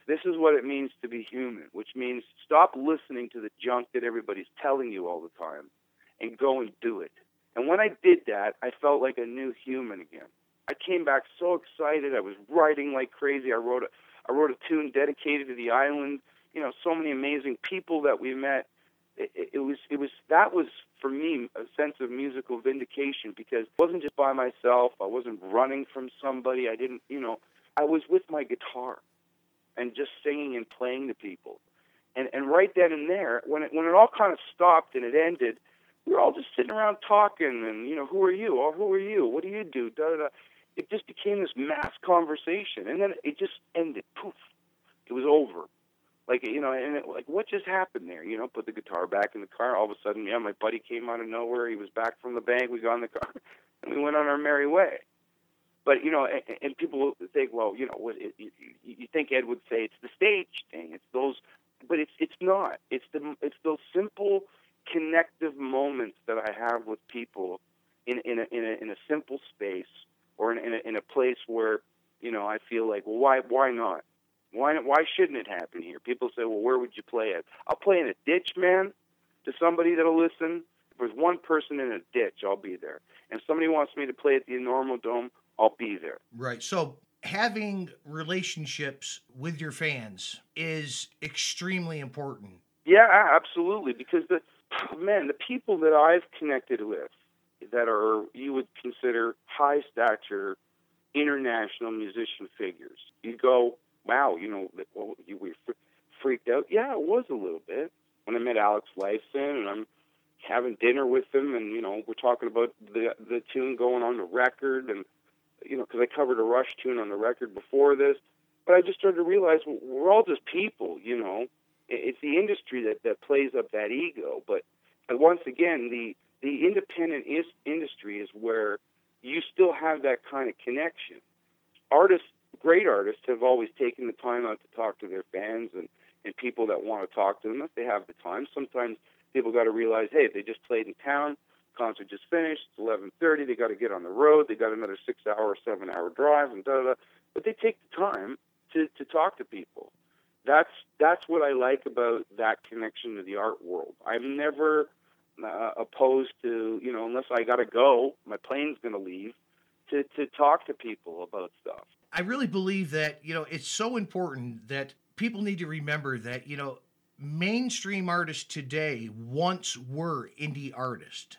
This is what it means to be human, which means stop listening to the junk that everybody's telling you all the time and go and do it. And when I did that, I felt like a new human again. I came back so excited. I was writing like crazy. I wrote a, I wrote a tune dedicated to the island. You know, so many amazing people that we met. It, it, it was, it was, that was for me a sense of musical vindication, because I wasn't just by myself. I wasn't running from somebody. I didn't, you know, I was with my guitar and just singing and playing to people. And and right then and there, when it when it all kind of stopped and it ended, we were all just sitting around talking and, you know, who are you? Or who are you? What do you do? Da, da, da. It just became this mass conversation. And then it just ended. Poof. It was over. Like, you know, and it, like, what just happened there? You know, put the guitar back in the car. All of a sudden, yeah, my buddy came out of nowhere. He was back from the bank. We got in the car, and we went on our merry way. But, you know, and, and people think, well, you know, what, it, you, you think Ed would say it's the stage thing. It's those, but it's it's not. It's the it's those simple connective moments that I have with people in in a in a, in a simple space, or in in a, in a place where, you know, I feel like, well, why why not? Why why shouldn't it happen here? People say, well, where would you play it? I'll play in a ditch, man, to somebody that'll listen. If there's one person in a ditch, I'll be there. And if somebody wants me to play at the Normal Dome, I'll be there. Right. So having relationships with your fans is extremely important. Yeah, absolutely. Because, the man, the people that I've connected with that are, you would consider high stature, international musician figures, you go, wow, you know, well, you were freaked out. Yeah, it was a little bit. When I met Alex Lifeson, and I'm having dinner with him, and, you know, we're talking about the the tune going on the record, and, you know, because I covered a Rush tune on the record before this. But I just started to realize, well, we're all just people, you know. It's the industry that, that plays up that ego. But and once again, the, the independent is, industry is where you still have that kind of connection. Artists, great artists, have always taken the time out to talk to their fans and, and people that want to talk to them if they have the time. Sometimes people got to realize, hey, they just played in town, concert just finished, it's eleven thirty, they got to get on the road, they got another six-hour, seven-hour drive, and da-da-da. But they take the time to, to talk to people. That's that's what I like about that connection to the art world. I'm never uh, opposed to, you know, unless I got to go, my plane's going to leave, to, to talk to people about stuff. I really believe that, you know, it's so important that people need to remember that, you know, mainstream artists today once were indie artists.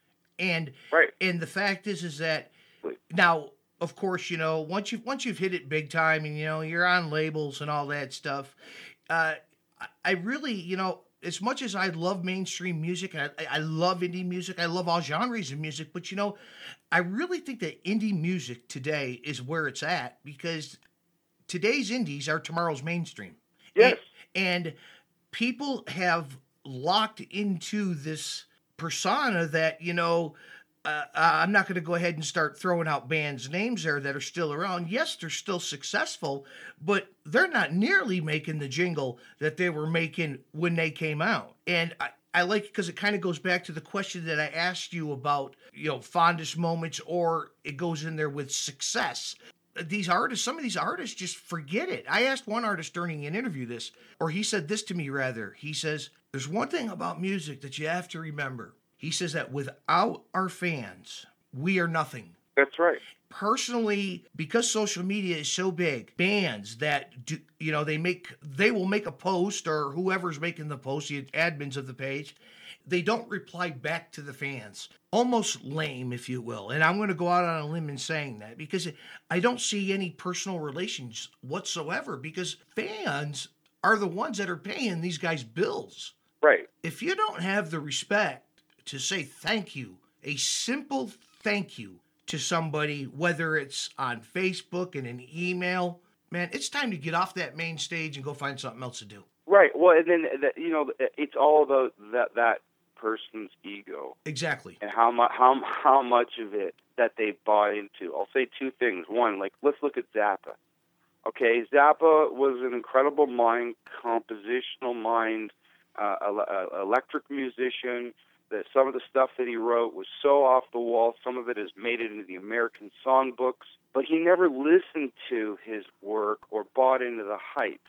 And right. and the fact is is that now, of course, you know, once you've once you've hit it big time and, you know, you're on labels and all that stuff, uh, I really, you know, as much as I love mainstream music, I, I love indie music, I love all genres of music, but, you know, I really think that indie music today is where it's at, because today's indies are tomorrow's mainstream. Yes. And, and people have locked into this persona that, you know, uh, I'm not going to go ahead and start throwing out bands' names there that are still around. Yes, they're still successful, but they're not nearly making the jingle that they were making when they came out. And I, I like it because it kind of goes back to the question that I asked you about, you know, fondest moments, or it goes in there with success. These artists, some of these artists just forget it. I asked one artist during an interview this, or he said this to me rather. He says, there's one thing about music that you have to remember. He says that without our fans, we are nothing. That's right. Personally, because social media is so big, bands that do, you know, they make, they will make a post, or whoever's making the post, the admins of the page, they don't reply back to the fans. Almost lame, if you will. And I'm going to go out on a limb in saying that, because I don't see any personal relations whatsoever, because fans are the ones that are paying these guys bills. Right. If you don't have the respect to say thank you, a simple thank you to somebody, whether it's on Facebook and an email, man, it's time to get off that main stage and go find something else to do. Right. Well, and then, you know, it's all about that, that person's ego. Exactly. And how much, how, how much of it that they bought into. I'll say two things. One, like, let's look at Zappa. Okay, Zappa was an incredible mind, compositional mind, uh, electric musician. That some of the stuff that he wrote was so off the wall. Some of it has made it into the American songbooks. But he never listened to his work or bought into the hype.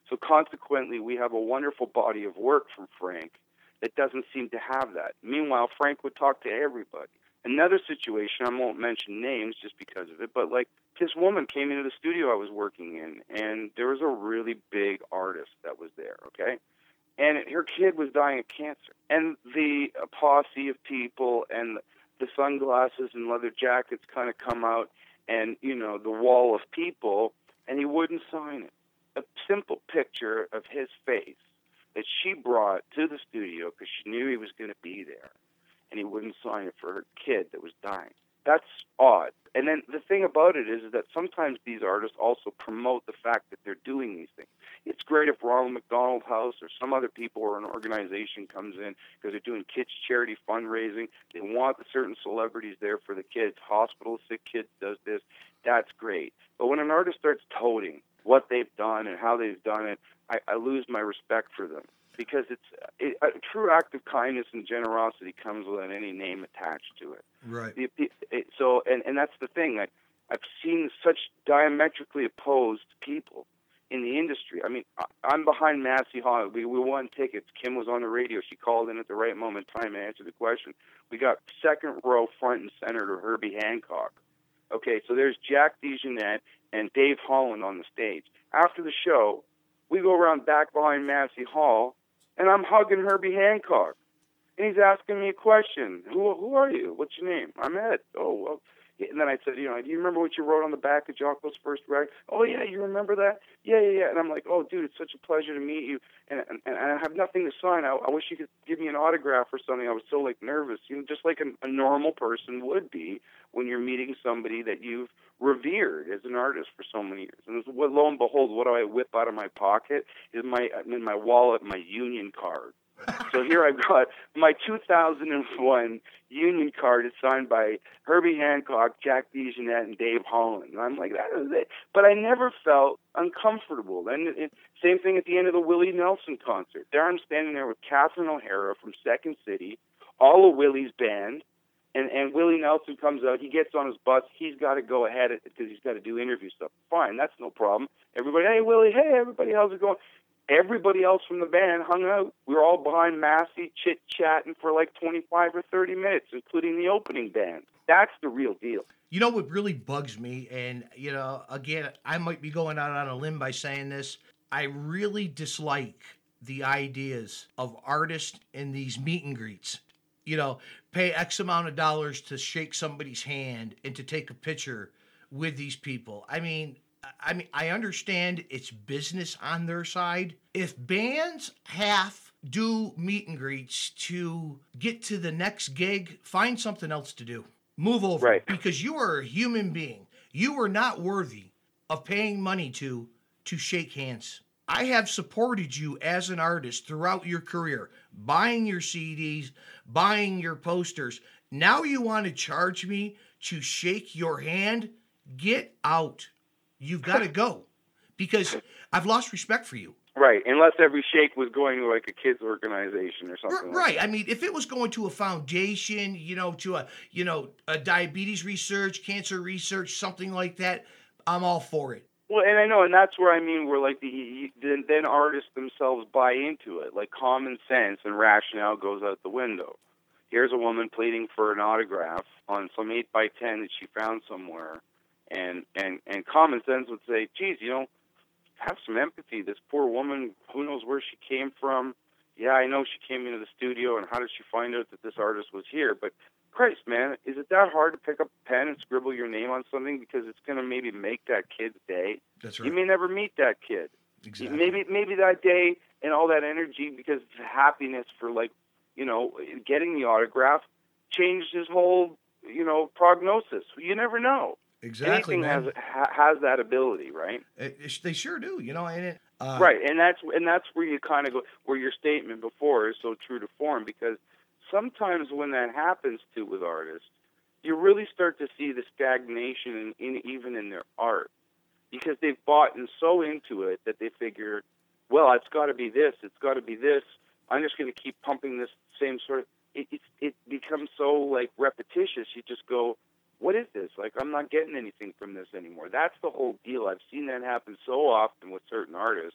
So consequently, we have a wonderful body of work from Frank that doesn't seem to have that. Meanwhile, Frank would talk to everybody. Another situation, I won't mention names just because of it, but like this woman came into the studio I was working in, and there was a really big artist that was there, okay? And her kid was dying of cancer. And the posse of people and the sunglasses and leather jackets kind of come out, and, you know, the wall of people, and he wouldn't sign it. A simple picture of his face that she brought to the studio because she knew he was going to be there, and he wouldn't sign it for her kid that was dying. That's odd. And then the thing about it is, is that sometimes these artists also promote the fact that they're doing these things. It's great if Ronald McDonald House or some other people or an organization comes in because they're doing kids' charity fundraising. They want certain celebrities there for the kids. Hospital Sick Kids does this. That's great. But when an artist starts toting what they've done and how they've done it, I, I lose my respect for them. Because it's it, a true act of kindness and generosity comes without any name attached to it. Right. It, it, it, so, and, and that's the thing. I, I've seen such diametrically opposed people in the industry. I mean, I, I'm behind Massey Hall. We, we won tickets. Kim was on the radio. She called in at the right moment in time and answered the question. We got second row front and center to Herbie Hancock. Okay, so there's Jack DeJohnette and Dave Holland on the stage. After the show, we go around back behind Massey Hall, and I'm hugging Herbie Hancock. And he's asking me a question. Who who are you? What's your name? I'm Ed. Oh, well. And then I said, you know, do you remember what you wrote on the back of Jocko's first record? Oh, yeah, you remember that? Yeah, yeah, yeah. And I'm like, oh, dude, it's such a pleasure to meet you. And and, and I have nothing to sign. I, I wish you could give me an autograph or something. I was so, like, nervous. You know, just like a, a normal person would be when you're meeting somebody that you've revered as an artist for so many years. And what, lo and behold, what do I whip out of my pocket is my in my wallet, my union card. So here I've got my two thousand one union card is signed by Herbie Hancock, Jack DeJohnette, and Dave Holland. And I'm like, that is it. But I never felt uncomfortable. And it, same thing at the end of the Willie Nelson concert. There I'm standing there with Catherine O'Hara from Second City, all of Willie's band, and, and Willie Nelson comes out. He gets on his bus. He's got to go ahead because he's got to do interview stuff. Fine, that's no problem. Everybody, hey, Willie, hey, everybody, how's it going? Everybody else from the band hung out. We were all behind Massey, chit-chatting for like twenty-five or thirty minutes, including the opening band. That's the real deal. You know what really bugs me, and, you know, again, I might be going out on a limb by saying this, I really dislike the ideas of artists in these meet and greets. You know, pay X amount of dollars to shake somebody's hand and to take a picture with these people. I mean... I mean, I understand it's business on their side. If bands half do meet and greets to get to the next gig, find something else to do. Move over. Right. Because you are a human being. You are not worthy of paying money to to shake hands. I have supported you as an artist throughout your career, buying your C Ds, buying your posters. Now you want to charge me to shake your hand? Get out. You've got to go because I've lost respect for you. Right, unless every shake was going to like a kids organization or something. Right. Like that. I mean, if it was going to a foundation, you know, to a, you know, a diabetes research, cancer research, something like that, I'm all for it. Well, and I know, and that's where I mean, where like the then, then artists themselves buy into it. Like common sense and rationale goes out the window. Here's a woman pleading for an autograph on some eight by ten that she found somewhere. And, and and common sense would say, geez, you know, have some empathy. This poor woman, who knows where she came from. Yeah, I know she came into the studio, and how did she find out that this artist was here? But Christ, man, is it that hard to pick up a pen and scribble your name on something because it's going to maybe make that kid's day? That's right. You may never meet that kid. Exactly. Maybe maybe that day and all that energy because of happiness for, like, you know, getting the autograph changed his whole, you know, prognosis. You never know. Exactly, Anything man. has ha, has that ability, right? It, it, they sure do, you know. And it, uh, right, and that's and that's where you kind of go, where your statement before is so true to form, because sometimes when that happens to with artists, you really start to see the stagnation in, in even in their art, because they've bought and so into it that they figure, well, it's got to be this, it's got to be this. I'm just going to keep pumping this same sort of. It, it it becomes so like repetitious. You just go, what is this? Like, I'm not getting anything from this anymore. That's the whole deal. I've seen that happen so often with certain artists.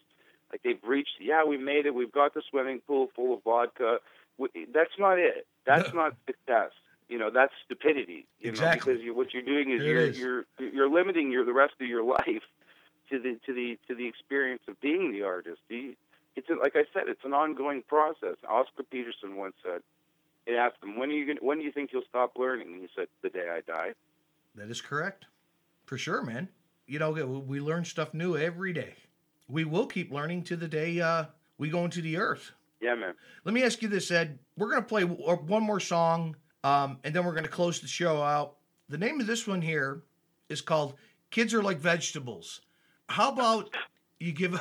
Like they've reached, yeah, we made it. We've got the swimming pool full of vodka. We, that's not it. That's not success. You know, that's stupidity. You Exactly. know, because you, what you're doing is There you're it is. you're you're limiting your the rest of your life to the to the to the experience of being the artist. The, it's a, like I said, it's an ongoing process. Oscar Peterson once said, "It asked him, when are you gonna, when do you think you'll stop learning?" And he said, "The day I die." That is correct. For sure, man. You know, we learn stuff new every day. We will keep learning to the day uh, we go into the earth. Yeah, man. Let me ask you this, Ed. We're going to play one more song, um, and then we're going to close the show out. The name of this one here is called "Kids Are Like Vegetables." How about you give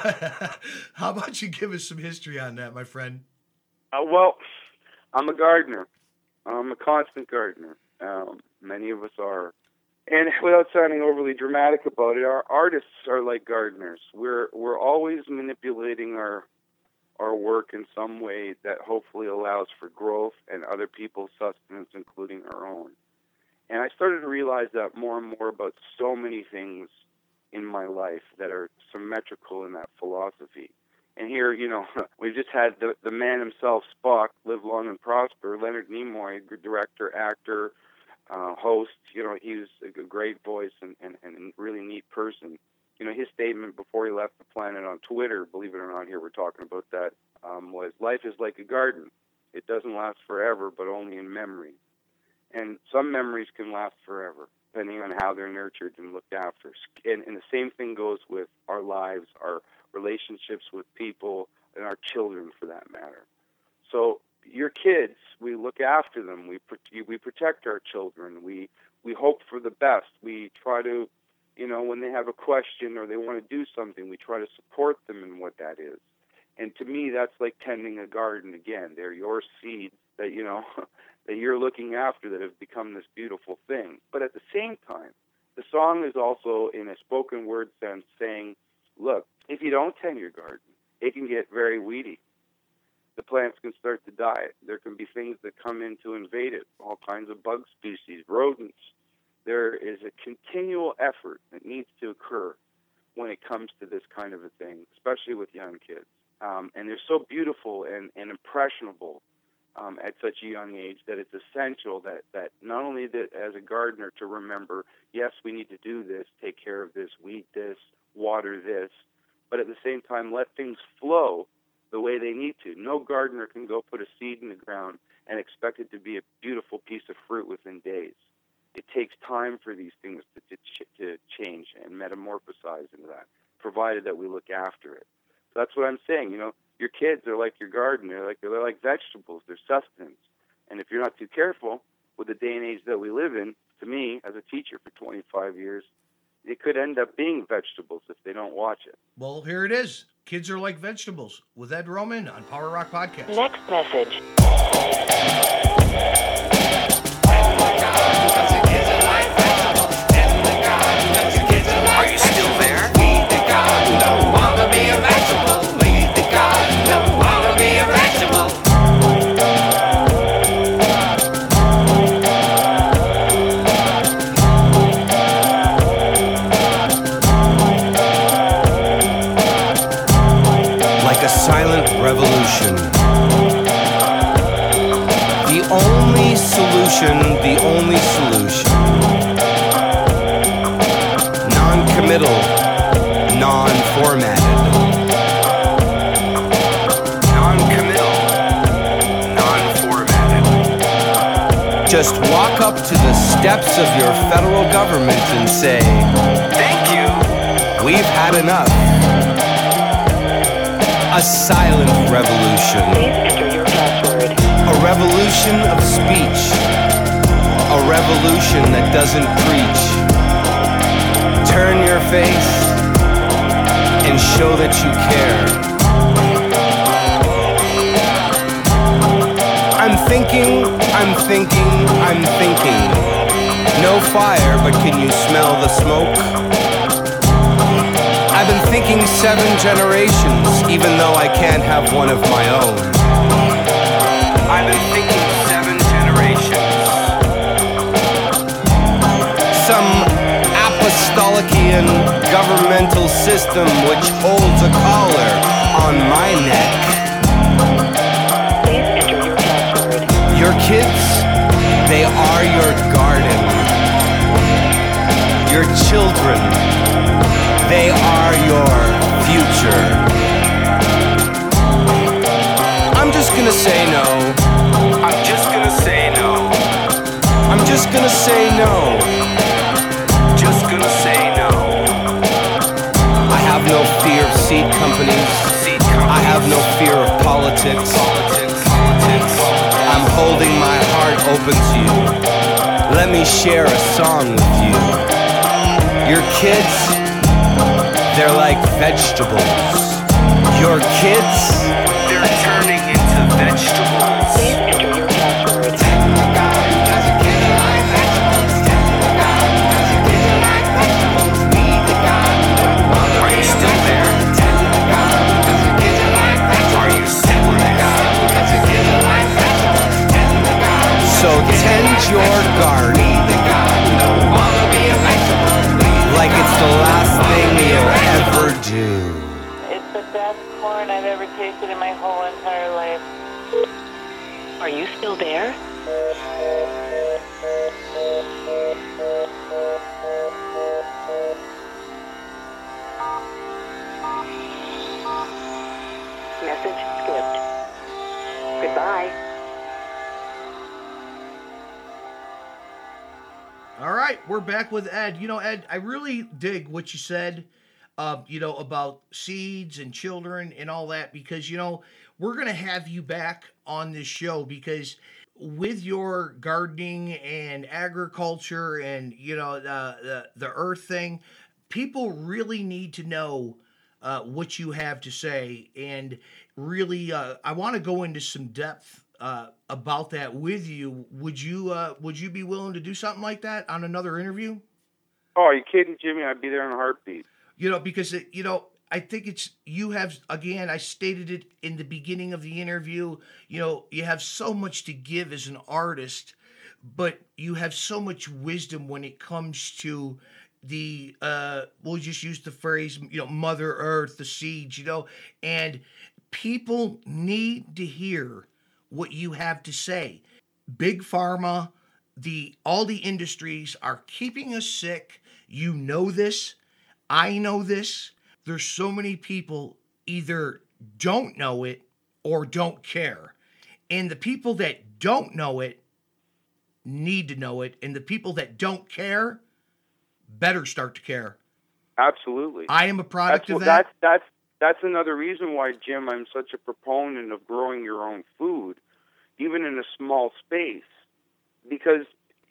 How about you give us some history on that, my friend? Uh, well, I'm a gardener. I'm a constant gardener. Um, many of us are. And without sounding overly dramatic about it, our artists are like gardeners. We're we're always manipulating our our work in some way that hopefully allows for growth and other people's sustenance, including our own. And I started to realize that more and more about so many things in my life that are symmetrical in that philosophy. And here, you know, we've just had the, the man himself, Spock, live long and prosper, Leonard Nimoy, director, actor, Uh, host. You know, he was a great voice and, and, and a really neat person. You know, his statement before he left the planet on Twitter, believe it or not, here we're talking about that, um, was, life is like a garden. It doesn't last forever, but only in memory. And some memories can last forever, depending on how they're nurtured and looked after. And, and the same thing goes with our lives, our relationships with people, and our children, for that matter. So your kids, we look after them. We we protect our children. We we hope for the best. We try to, you know, when they have a question or they want to do something, we try to support them in what that is. And to me, that's like tending a garden again. They're your seeds that, you know, that you're looking after that have become this beautiful thing. But at the same time, the song is also, in a spoken word sense, saying, look, if you don't tend your garden, it can get very weedy. The plants can start to die. There can be things that come in to invade it, all kinds of bug species, rodents. There is a continual effort that needs to occur when it comes to this kind of a thing, especially with young kids. Um, and they're so beautiful and, and impressionable um, at such a young age that it's essential that, that not only that as a gardener to remember, yes, we need to do this, take care of this, weed this, water this, but at the same time let things flow the way they need to. No gardener can go put a seed in the ground and expect it to be a beautiful piece of fruit within days. It takes time for these things to, to, ch- to change and metamorphosize into that, provided that we look after it. So that's what I'm saying. You know, your kids are like your garden. They're like they're like vegetables. They're sustenance. And if you're not too careful with the day and age that we live in, to me, as a teacher for twenty-five years, it could end up being vegetables if they don't watch it. Well, here it is. Kids Are Like Vegetables with Ed Roman on Power Rock Podcast. Next message. Are you still there? Lead the garden, don't want to be a vegetable. Lead the garden, don't want to be a vegetable. Like a silent revolution. The only solution, the only solution. Non-committal, non-formatted. Non-committal, non-formatted. Just walk up to the steps of your federal government and say, thank you, we've had enough. A silent revolution. Please enter your password. A revolution of speech. A revolution that doesn't preach. Turn your face and show that you care. I'm thinking, I'm thinking, I'm thinking. No fire, but can you smell the smoke? I've been thinking seven generations, even though I can't have one of my own. I've been thinking seven generations. Some apostolican governmental system which holds a collar on around my neck. Please enter your password. Your kids, they are your garden. Your children, they are your future. I'm just gonna say no. I'm just gonna say no. I'm just gonna say no. Just gonna say no. I have no fear of seed companies. I have no fear of politics. I'm holding my heart open to you. Let me share a song with you. Your kids, they're like vegetables. Your kids, they're turning into vegetables. Please enter your password. Are you still there? Are you still there? So tend your garden like it's the last thing you'll ever do. It's the best corn I've ever tasted in my whole entire life. Are you still there? Message skipped. Goodbye. All right, we're back with Ed. You know, Ed, I really dig what you said, uh, you know, about seeds and children and all that, because, you know, we're going to have you back on this show because with your gardening and agriculture and, you know, the, the, the earth thing, people really need to know uh, what you have to say. And really, uh, I want to go into some depth uh, about that with you. Would you uh, would you be willing to do something like that on another interview? Oh, are you kidding, Jimmy? I'd be there in a heartbeat. You know, because it, you know, I think it's you have again. I stated it in the beginning of the interview. You know, you have so much to give as an artist, but you have so much wisdom when it comes to the uh we'll just use the phrase, you know, Mother Earth, the seeds, you know, and people need to hear what you have to say. Big pharma, the all the industries are keeping us sick. You know this. I know this. There's so many people either don't know it or don't care. And the people that don't know it need to know it. And the people that don't care better start to care. Absolutely. I am a product that's, of that. That's, that's, that's another reason why, Jim, I'm such a proponent of growing your own food, even in a small space. Because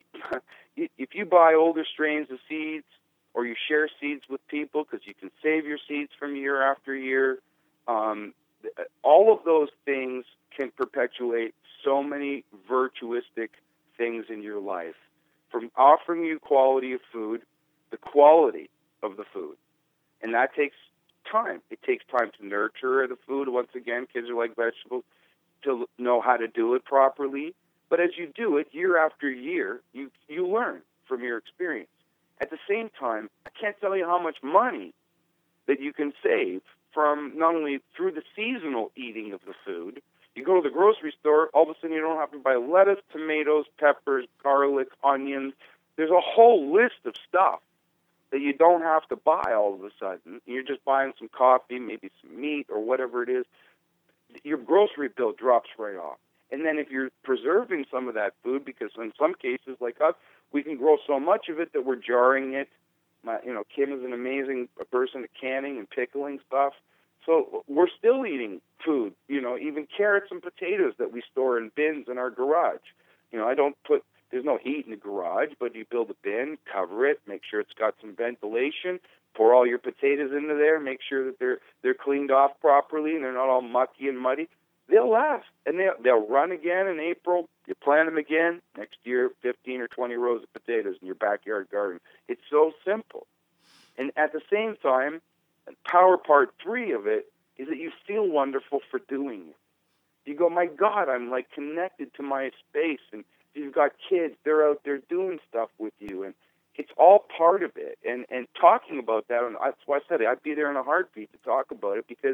if you buy older strains of seeds or you share seeds with people because you can save your seeds from year after year, um, all of those things can perpetuate so many virtuistic things in your life. From offering you quality of food, the quality of the food. And that takes time. It takes time to nurture the food. Once again, kids are like vegetables, to know how to do it properly. But as you do it year after year, you, you learn from your experience. At the same time, I can't tell you how much money that you can save from not only through the seasonal eating of the food. You go to the grocery store, all of a sudden you don't have to buy lettuce, tomatoes, peppers, garlic, onions. There's a whole list of stuff that you don't have to buy all of a sudden. You're just buying some coffee, maybe some meat or whatever it is. Your grocery bill drops right off. And then if you're preserving some of that food, because in some cases like us, we can grow so much of it that we're jarring it. My, you know, Kim is an amazing person at canning and pickling stuff. So we're still eating food, you know, even carrots and potatoes that we store in bins in our garage. You know, I don't put, there's no heat in the garage, but you build a bin, cover it, make sure it's got some ventilation, pour all your potatoes into there, make sure that they're they're cleaned off properly and they're not all mucky and muddy. They'll last, and they'll, they'll run again in April. You plant them again. Next year, fifteen or twenty rows of potatoes in your backyard garden. It's so simple. And at the same time, power part three of it is that you feel wonderful for doing it. You go, my God, I'm like connected to my space. And you've got kids, they're out there doing stuff with you. And it's all part of it. And and talking about that, and that's why I said it, I'd be there in a heartbeat to talk about it, because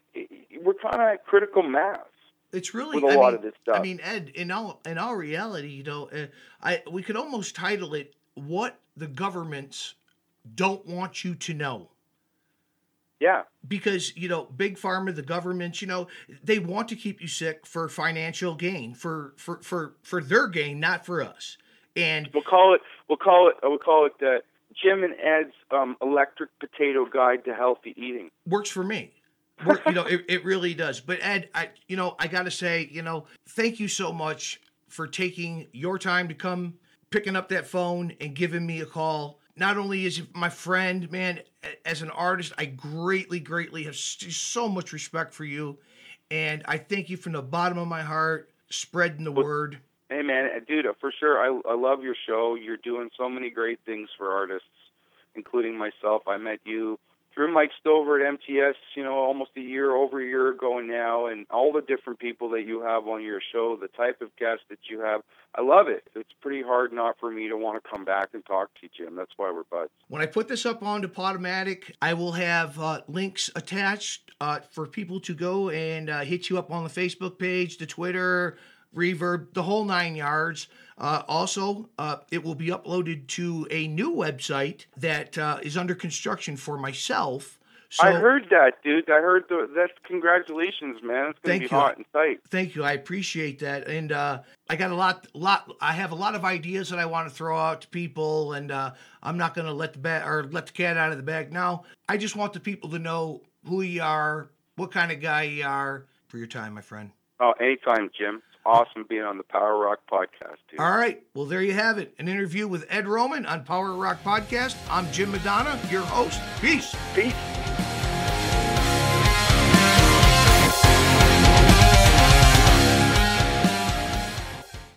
we're kind of at critical mass. It's really with a I lot mean, of this stuff. I mean, Ed, in all in all reality, you know, uh, I we could almost title it "What the Governments Don't Want You to Know." Yeah. Because, you know, big pharma, the government, you know, they want to keep you sick for financial gain, for for for, for their gain, not for us. And we'll call it we'll call it we'll call it uh, Jim and Ed's um, Electric Potato Guide to Healthy Eating. Works for me. Work, you know, it, it really does. But Ed, I you know, I got to say, you know, thank you so much for taking your time to come, picking up that phone and giving me a call. Not only is he my friend, man, as an artist, I greatly, greatly have so much respect for you. And I thank you from the bottom of my heart, spreading the well, word. Hey, man, dude, for sure. I, I love your show. You're doing so many great things for artists, including myself. I met you through Mike Stover at M T S, you know, almost a year, over a year ago now, and all the different people that you have on your show, the type of guests that you have. I love it. It's pretty hard not for me to want to come back and talk to you, Jim. That's why we're buds. When I put this up onto Podomatic, I will have uh, links attached uh, for people to go and uh, hit you up on the Facebook page, the Twitter, Reverb, the whole nine yards. Uh, also, uh, it will be uploaded to a new website that uh, is under construction for myself. So, I heard that, dude. I heard the, that's congratulations, man. It's going to be you. hot and tight. Thank you. I appreciate that. And uh, I got a lot, lot. I have a lot of ideas that I want to throw out to people, and uh, I'm not going to let the bat or let the cat out of the bag now. I just want the people to know who you are, what kind of guy you are. For your time, my friend. Oh, anytime, Jim. Awesome being on the Power Rock Podcast, dude. All right. Well, there you have it. An interview with Ed Roman on Power Rock Podcast. I'm Jim Madonna, your host. Peace. Peace.